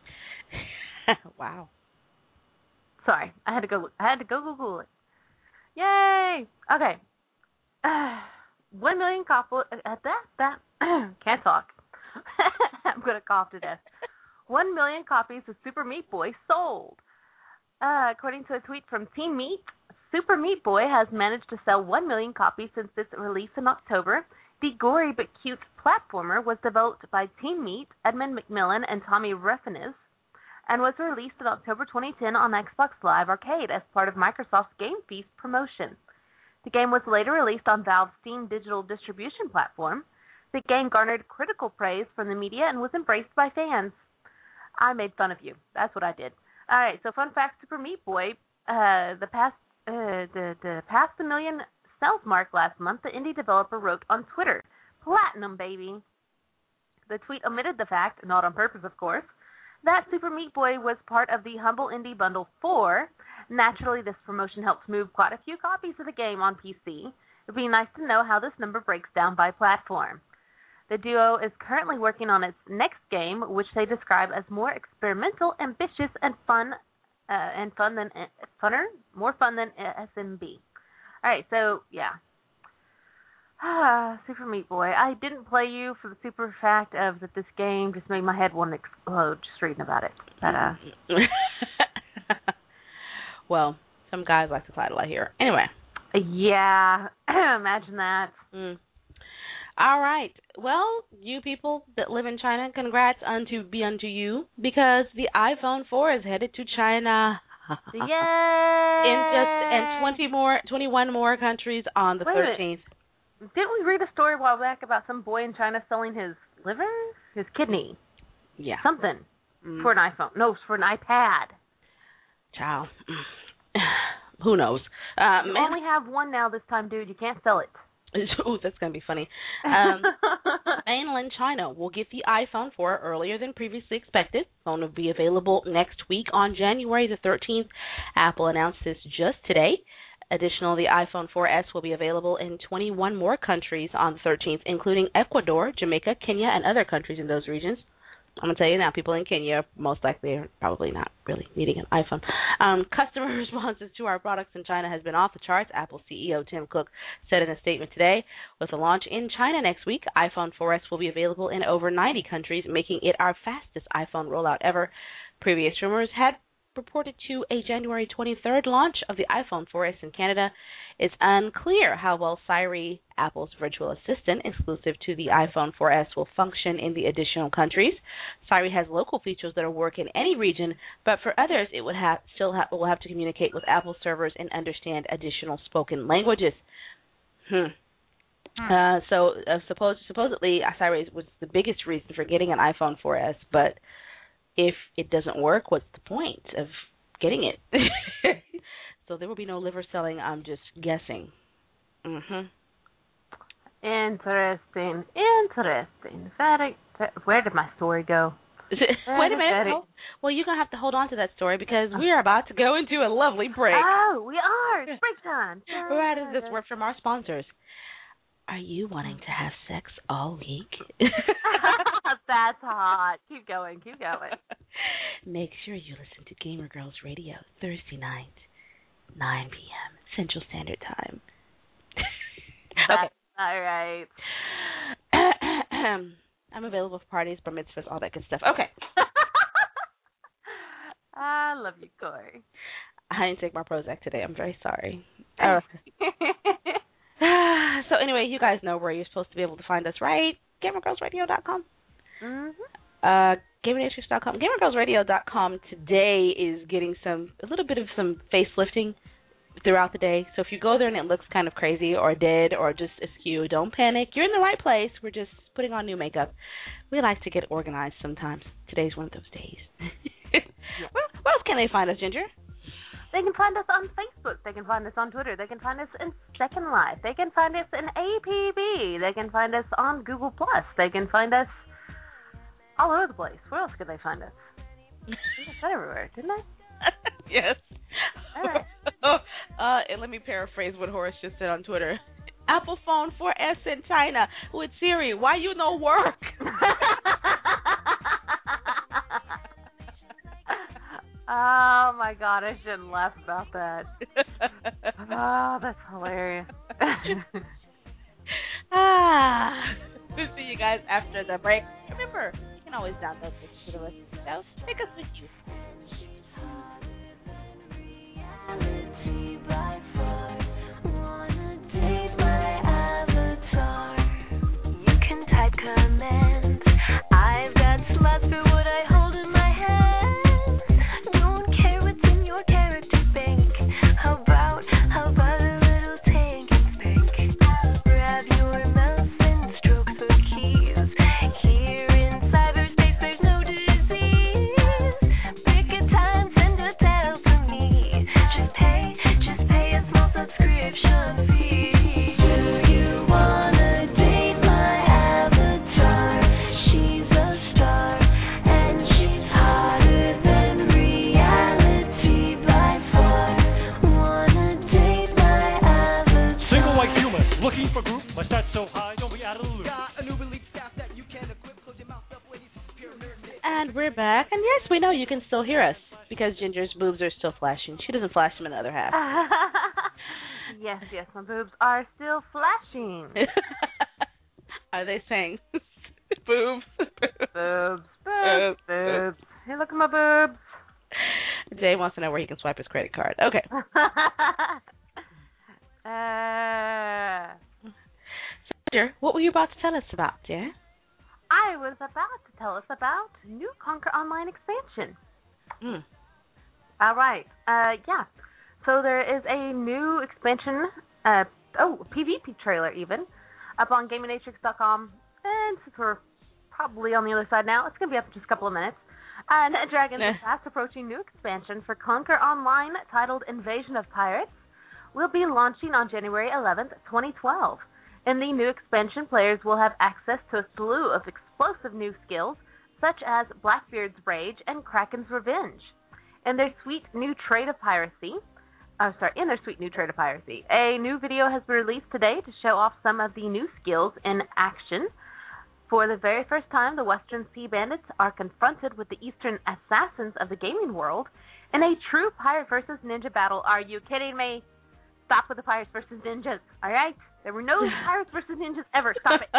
Wow. Sorry. I had to go I had to go Google it. Yay. Okay. Uh, One million copies. At that, that can't talk. I'm gonna cough to death. One million copies of Super Meat Boy sold. Uh, according to a tweet from Team Meat, Super Meat Boy has managed to sell one million copies since its release in October. The gory but cute platformer was developed by Team Meat, Edmund McMillan, and Tommy Refenes, and was released in October twenty ten on Xbox Live Arcade as part of Microsoft's Game Feast promotion. The game was later released on Valve's Steam digital distribution platform. The game garnered critical praise from the media and was embraced by fans. I made fun of you. That's what I did. All right, so fun fact, Super Meat Boy, uh, the past uh, the, the past a million sales mark last month, the indie developer wrote on Twitter, "Platinum, baby." The tweet omitted the fact, not on purpose of course, that Super Meat Boy was part of the Humble Indie Bundle four. Naturally, this promotion helps move quite a few copies of the game on P C. It'd be nice to know how this number breaks down by platform. The duo is currently working on its next game, which they describe as more experimental, ambitious, and fun, uh, and fun than uh, funner, more fun than S M B. All right, so yeah, ah, Super Meat Boy. I didn't play you for the super fact of that this game just made my head want to explode just reading about it. But uh, well, some guys like to title, I hear. Anyway, yeah, imagine that. Mm. All right. Well, you people that live in China, congrats unto be unto you, because the iPhone four is headed to China. Yay! In just in twenty more, twenty-one more countries on the thirteenth. Didn't we read a story a while back about some boy in China selling his liver, his kidney, yeah, something mm. for an iPhone? No, for an iPad. Child, who knows? Uh, you man- only have one now this time, dude. You can't sell it. Ooh, that's going to be funny. Um, mainland China will get the iPhone four earlier than previously expected. The phone will be available next week on January the thirteenth. Apple announced this just today. Additionally, the iPhone four S will be available in twenty-one more countries on the thirteenth, including Ecuador, Jamaica, Kenya, and other countries in those regions. I'm going to tell you now, people in Kenya most likely are probably not really needing an iPhone. Um, customer responses to our products in China has been off the charts. Apple C E O Tim Cook said in a statement today, with the launch in China next week, iPhone four S will be available in over ninety countries, making it our fastest iPhone rollout ever. Previous rumors had reported to a January twenty-third launch of the iPhone four S in Canada. It's unclear how well Siri, Apple's virtual assistant exclusive to the iPhone four S, will function in the additional countries. Siri has local features that will work in any region, but for others, it would have still ha- will have to communicate with Apple servers and understand additional spoken languages. Hmm. Hmm. Uh, so uh, suppose, supposedly, uh, Siri was the biggest reason for getting an iPhone four S, but if it doesn't work, what's the point of getting it? So there will be no liver selling. I'm just guessing. Mhm. Interesting. Interesting. Very, very, where did my story go? Wait a minute. Oh, well, you're going to have to hold on to that story because we're about to go into a lovely break. Oh, we are. It's break time. Right as this word from our sponsors. Are you wanting to have sex all week? That's hot. Keep going. Keep going. Make sure you listen to Gamer Girls Radio Thursday night, nine p.m. Central Standard Time. That's all right. I'm available for parties, bar mitzvahs, all that good stuff. Okay. I love you, Corey. I didn't take my Prozac today. I'm very sorry. Uh, so anyway, you guys know where you're supposed to be able to find us, right? gamer girls radio dot com. Mm-hmm. Uh, gamer matrix dot com. gamer girls radio dot com today is getting some a little bit of some facelifting throughout the day. So if you go there and it looks kind of crazy or dead or just askew, don't panic. You're in the right place. We're just putting on new makeup. We like to get organized sometimes. Today's one of those days. Yeah. Well, where else can they find us, Ginger? They can find us on Facebook. They can find us on Twitter. They can find us in Second Life. They can find us in A P B. They can find us on Google Plus. They can find us all over the place. Where else could they find us? They said everywhere, didn't they? Yes. All right. uh, and let me paraphrase what Horace just said on Twitter. Apple phone four S in China with Siri. Why you no work? Oh, my God. I shouldn't laugh about that. Oh, that's hilarious. Ah. We'll see you guys after the break. Remember, you can always download this to the rest of the show. Take us with you. You can type commands. I've got slots for what I hold in my hand. Don't care what's in your character bank. How about, how about a little tank and spank? Grab your mouse and stroke the keys. Here in cyberspace there's no disease. Pick a still hear us because Ginger's boobs are still flashing. She doesn't flash them in the other half. Yes, yes, my boobs are still flashing. Are they saying boobs? Boobs, boobs, boobs. Hey, look at my boobs. Jay wants to know where he can swipe his credit card. Okay. uh, Ginger, what were you about to tell us about, dear? I was about to tell us about new Conquer Online expansion. Mm. All right. Uh, yeah. So there is a new expansion, uh, oh, PvP trailer even, up on gaming atrix dot com. And since we're probably on the other side now, it's going to be up in just a couple of minutes. Uh, NetDragon's Eh. fast approaching new expansion for Conquer Online titled Invasion of Pirates will be launching on January eleventh, twenty twelve. In the new expansion, players will have access to a slew of explosive new skills, such as Blackbeard's Rage and Kraken's Revenge. In their sweet new Trade of Piracy, oh, sorry, in their sweet new Trade of Piracy, a new video has been released today to show off some of the new skills in action. For the very first time, the Western Sea Bandits are confronted with the Eastern Assassins of the gaming world in a true pirate versus ninja battle. Are you kidding me? Stop with the pirates versus ninjas, all right? There were no pirates versus ninjas ever. Stop it.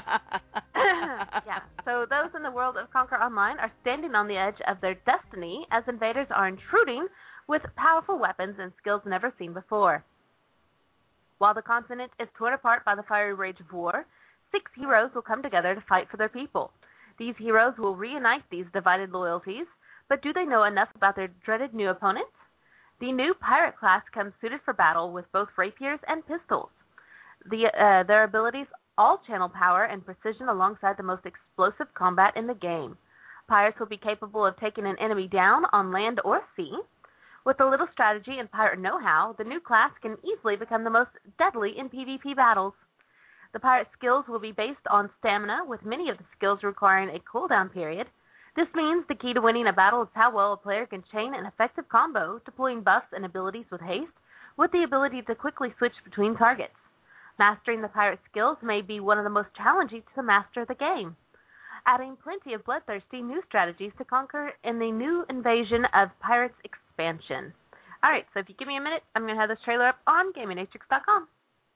Yeah. So those in the world of Conquer Online are standing on the edge of their destiny as invaders are intruding with powerful weapons and skills never seen before. While the continent is torn apart by the fiery rage of war, six heroes will come together to fight for their people. These heroes will reunite these divided loyalties, but do they know enough about their dreaded new opponents? The new pirate class comes suited for battle with both rapiers and pistols. The, uh, their abilities all channel power and precision alongside the most explosive combat in the game. Pirates will be capable of taking an enemy down on land or sea. With a little strategy and pirate know-how, the new class can easily become the most deadly in PvP battles. The pirate skills will be based on stamina, with many of the skills requiring a cooldown period. This means the key to winning a battle is how well a player can chain an effective combo, deploying buffs and abilities with haste, with the ability to quickly switch between targets. Mastering the pirate skills may be one of the most challenging to master the game, adding plenty of bloodthirsty new strategies to conquer in the new Invasion of Pirates expansion. All right, so if you give me a minute, I'm going to have this trailer up on gaming atrix dot com.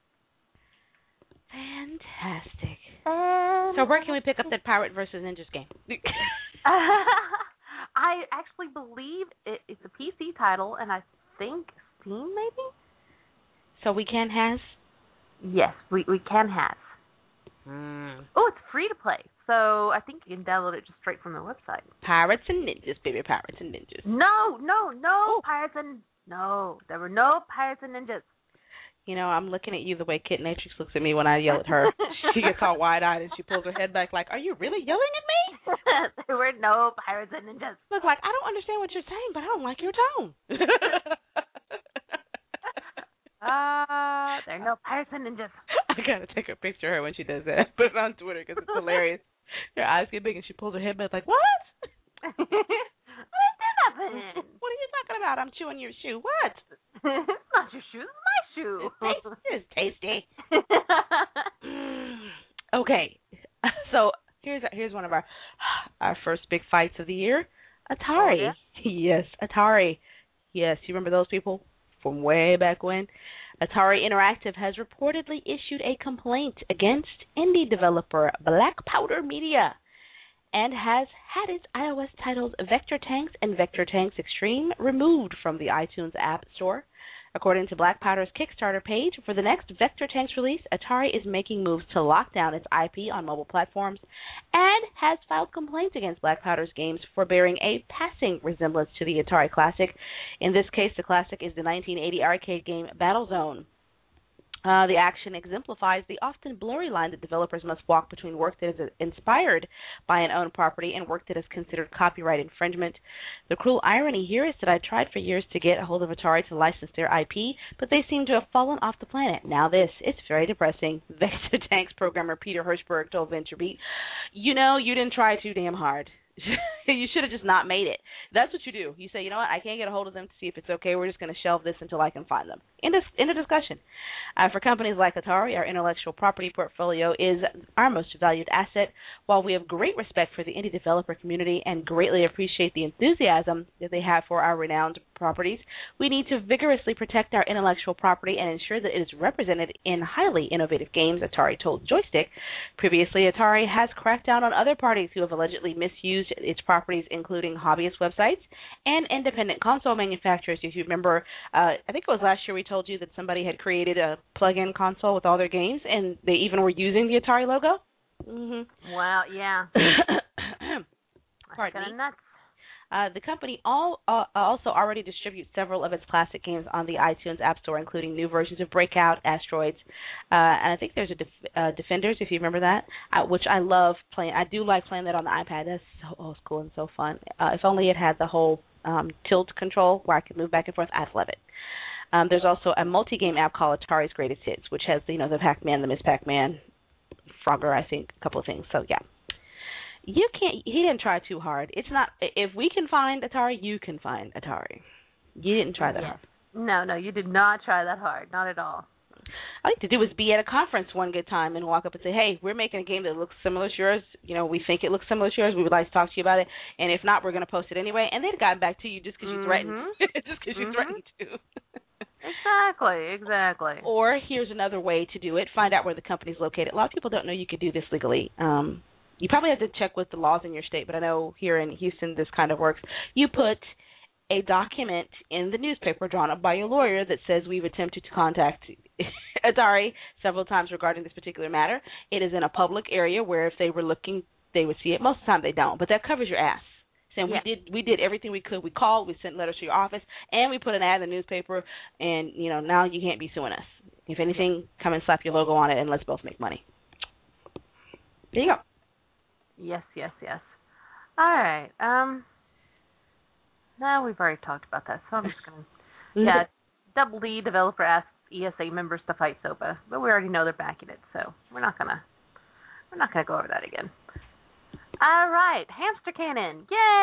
Fantastic. And So where can we pick up that pirate versus ninjas game? I actually believe it, it's a P C title, and I think Steam maybe? So we can has? Yes, we, we can have. Mm. Oh, it's free to play, so I think you can download it just straight from the website. Pirates and ninjas, baby, pirates and ninjas. No, no, no Oh. pirates and... No, there were no pirates and ninjas. You know, I'm looking at you the way Kit Natrix looks at me when I yell at her. She gets all wide-eyed and she pulls her head back like, are you really yelling at me? There were no pirates and ninjas. Look, like, I don't understand what you're saying, but I don't like your tone. Ah, uh, there are no pirates and ninjas. I got to take a picture of her when she does that. Put it on Twitter because it's hilarious. Her eyes get big and she pulls her head back like, what? What did happen? What are you talking about? I'm chewing your shoe. What? It's not your shoe. It's my shoe. It's tasty. It's tasty. Okay. So here's here's one of our our first big fights of the year. Atari. Oh, yeah? Yes, Atari. Yes, you remember those people from way back when? Atari Interactive has reportedly issued a complaint against indie developer Black Powder Media and has had its iOS titles Vector Tanks and Vector Tanks Extreme removed from the iTunes App Store. According to Black Powder's Kickstarter page, for the next Vector Tanks release, Atari is making moves to lock down its I P on mobile platforms and has filed complaints against Black Powder's games for bearing a passing resemblance to the Atari Classic. In this case, the Classic is the nineteen eighty arcade game Battlezone. Uh, the action exemplifies the often blurry line that developers must walk between work that is inspired by an owned property and work that is considered copyright infringement. The cruel irony here is that I tried for years to get a hold of Atari to license their I P, but they seem to have fallen off the planet. Now this. It's very depressing. Vector Tanks programmer Peter Hirschberg told VentureBeat, you know, you didn't try too damn hard. you should have just not made it. That's what you do. You say, you know what, I can't get a hold of them to see if it's okay. We're just going to shelve this until I can find them. End of, end of discussion. Uh, for companies like Atari, our intellectual property portfolio is our most valued asset. While we have great respect for the indie developer community and greatly appreciate the enthusiasm that they have for our renowned properties, we need to vigorously protect our intellectual property and ensure that it is represented in highly innovative games, Atari told Joystick. Previously, Atari has cracked down on other parties who have allegedly misused its properties, including hobbyist websites and independent console manufacturers. If you remember, uh, I think it was last year we told you that somebody had created a plug-in console with all their games, and they even were using the Atari logo. Mm-hmm. Wow, yeah. Pardon That's me. nuts. Uh, the company all, uh, also already distributes several of its classic games on the iTunes App Store, including new versions of Breakout, Asteroids, uh, and I think there's a Def- uh, Defenders, if you remember that, uh, which I love playing. I do like playing that on the iPad. That's so old school and so fun. Uh, if only it had the whole um, tilt control where I could move back and forth, I'd love it. Um, there's also a multi-game app called Atari's Greatest Hits, which has, you know, the Pac-Man, the Miss Pac-Man, Frogger, I think, a couple of things. So, yeah. You can't. He didn't try too hard. It's not. If we can find Atari, you can find Atari. You didn't try that Yeah. hard. No, no, you did not try that hard. Not at all. All you have to do is be at a conference one good time and walk up and say, "Hey, we're making a game that looks similar to yours. You know, we think it looks similar to yours. We would like to talk to you about it. And if not, we're going to post it anyway." And they'd gotten back to you just because Mm-hmm. you threatened. just because you Mm-hmm. threatened to. Exactly, exactly. Or here's another way to do it: find out where the company's located. A lot of people don't know you could do this legally. Um, You probably have to check with the laws in your state, but I know here in Houston this kind of works. You put a document in the newspaper drawn up by your lawyer that says we've attempted to contact Atari several times regarding this particular matter. It is in a public area where if they were looking, they would see it. Most of the time they don't, but that covers your ass. Saying Yeah. we did we did everything we could. We called, we sent letters to your office, and we put an ad in the newspaper, and, you know, now you can't be suing us. If anything, come and slap your logo on it, and let's both make money. There you go. Yes, yes, yes. All right. Um. No, we've already talked about that, so I'm just gonna. Yeah, Double D developer asks E S A members to fight SOPA, but we already know they're backing it, so we're not gonna. We're not gonna go over that again. All right, hamster cannon,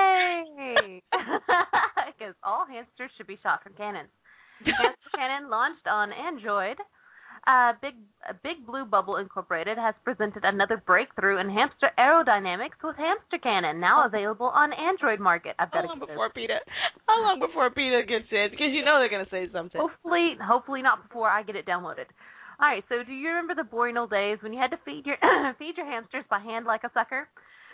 yay! Because all hamsters should be shot from cannons. Hamster cannon launched on Android. Uh, Big uh, Big Blue Bubble Incorporated has presented another breakthrough in hamster aerodynamics with Hamster Cannon, now available on Android market. I've got How long to before Peter? How long before Peter gets it? Because you know they're going to say something. Hopefully, hopefully not before I get it downloaded. All right. So, do you remember the boring old days when you had to feed your feed your hamsters by hand like a sucker?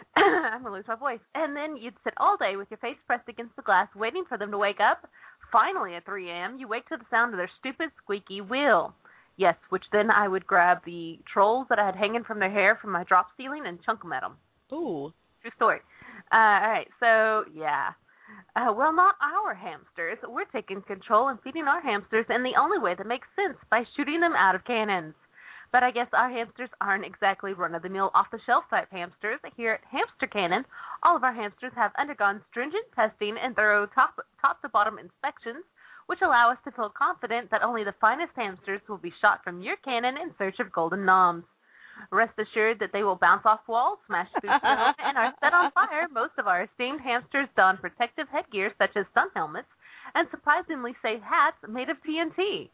I'm gonna lose my voice. And then you'd sit all day with your face pressed against the glass, waiting for them to wake up. Finally, at three a.m., you wake to the sound of their stupid squeaky wheel. Yes, which then I would grab the trolls that I had hanging from their hair from my drop ceiling and chunk them at them. Ooh. True story. Uh, all right, so, yeah. Uh, well, not our hamsters. We're taking control and feeding our hamsters in the only way that makes sense, by shooting them out of cannons. But I guess our hamsters aren't exactly run-of-the-mill, off-the-shelf type hamsters. Here at Hamster Cannon, all of our hamsters have undergone stringent testing and thorough top, top-to-bottom inspections, which allow us to feel confident that only the finest hamsters will be shot from your cannon in search of golden noms. Rest assured that they will bounce off walls, smash through stone, and are set on fire. Most of our esteemed hamsters don protective headgear such as sun helmets and surprisingly safe hats made of T N T.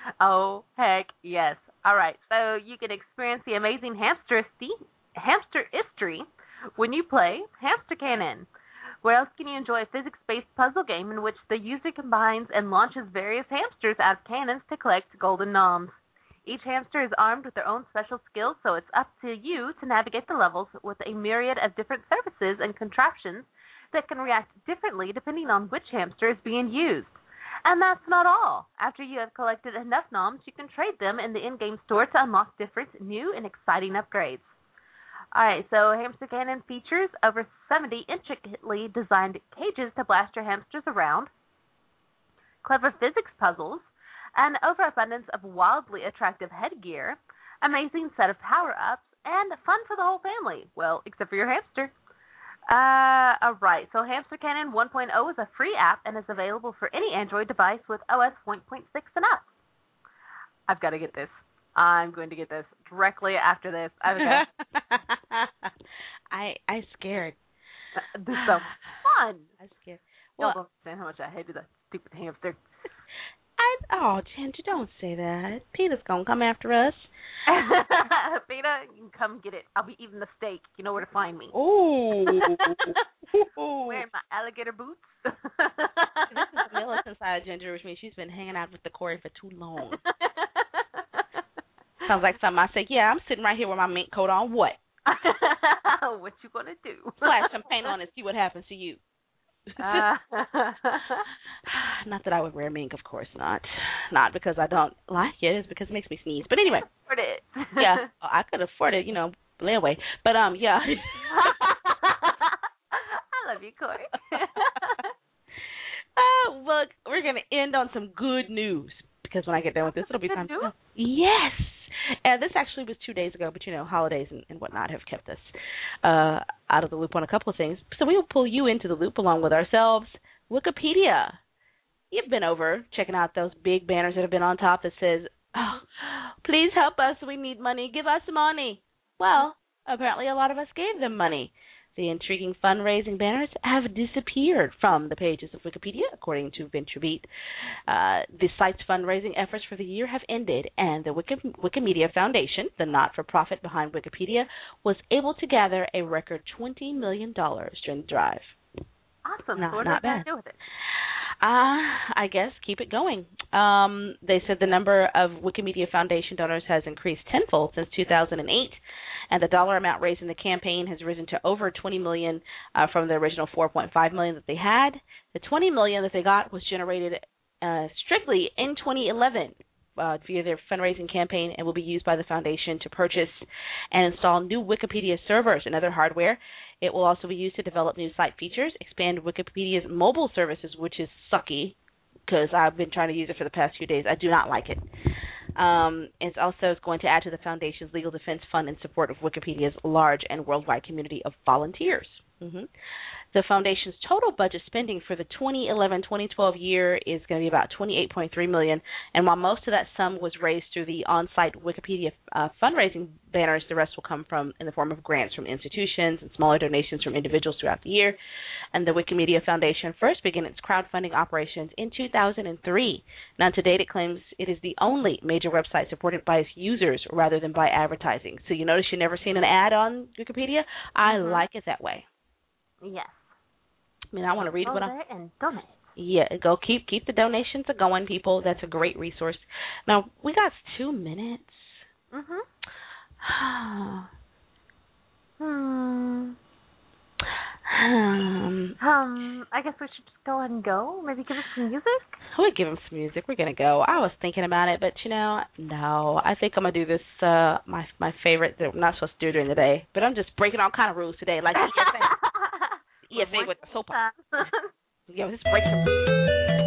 Oh, heck yes. All right, so you can experience the amazing hamster hamster-istery when you play Hamster Cannon. Where else can you enjoy a physics-based puzzle game in which the user combines and launches various hamsters out of cannons to collect golden noms? Each hamster is armed with their own special skills, so it's up to you to navigate the levels with a myriad of different surfaces and contraptions that can react differently depending on which hamster is being used. And that's not all. After you have collected enough noms, you can trade them in the in-game store to unlock different new and exciting upgrades. All right, so Hamster Cannon features over seventy intricately designed cages to blast your hamsters around, clever physics puzzles, an overabundance of wildly attractive headgear, amazing set of power-ups, and fun for the whole family. Well, except for your hamster. Uh, all right, so Hamster Cannon one point oh is a free app and is available for any Android device with O S one point six and up. I've got to get this. I'm going to get this directly after this. I've got I I scared. Do something fun. I'm scared. You Well, don't understand how much I hated that stupid hamster. I oh, Ginger, don't say that. Peter's gonna come after us. Peter, you can come get it. I'll be eating the steak. You know where to find me. Ooh. Wearing my alligator boots. This is the militant side of Ginger, which means she's been hanging out with the Corey for too long. Sounds like something I say, yeah, I'm sitting right here with my mink coat on. What? What you gonna do? Splash some paint on and see what happens to you. Uh. Not that I would wear mink, of course not. Not because I don't like it, it's because it makes me sneeze. But anyway. Afford it. Yeah, I could afford it, you know, layaway. But, um, yeah. I love you, Corey. uh, look, we're going to end on some good news because when I get done with this, it'll be Good time to news? go. Yes. And this actually was two days ago, but, you know, holidays and, and whatnot have kept us uh, out of the loop on a couple of things. So we will pull you into the loop along with ourselves. Wikipedia. You've been over checking out those big banners that have been on top that says, oh, please help us. We need money. Give us money. Well, apparently a lot of us gave them money. The intriguing fundraising banners have disappeared from the pages of Wikipedia, according to VentureBeat. Uh, the site's fundraising efforts for the year have ended, and the Wiki- Wikimedia Foundation, the not-for-profit behind Wikipedia, was able to gather a record twenty million dollars during the drive. Awesome. Not, so what not does bad. that do with it? Uh, I guess keep it going. Um, they said the number of Wikimedia Foundation donors has increased tenfold since two thousand eight, and the dollar amount raised in the campaign has risen to over twenty million dollars uh, from the original four point five million dollars that they had. The twenty million dollars that they got was generated uh, strictly in twenty eleven uh, via their fundraising campaign and will be used by the foundation to purchase and install new Wikipedia servers and other hardware. It will also be used to develop new site features, expand Wikipedia's mobile services, which is sucky because I've been trying to use it for the past few days. I do not like it. Um, it's also going to add to the Foundation's legal defense fund in support of Wikipedia's large and worldwide community of volunteers. Mm-hmm. The Foundation's total budget spending for the twenty eleven twenty twelve year is going to be about twenty-eight point three million dollars, and while most of that sum was raised through the on-site Wikipedia uh, fundraising banners, the rest will come from in the form of grants from institutions and smaller donations from individuals throughout the year. And the Wikimedia Foundation first began its crowdfunding operations in two thousand three. Now, to date, it claims it is the only major website supported by its users rather than by advertising. So you notice you've never seen an ad on Wikipedia? I Mm-hmm. like it that way. Yes. I mean, I want to read Go what there I and donate. yeah. Go keep keep the donations going, people. That's a great resource. Now we got two minutes. Mhm. hmm. Um, Um. I guess we should just go ahead and go. Maybe give us some music. we'll give him some music. We're gonna go. I was thinking about it, but you know, no. I think I'm gonna do this. Uh, my my favorite that I'm not supposed to do during the day, but I'm just breaking all kind of rules today, like E S A. E S A with the soap opera. Yeah, let's break some.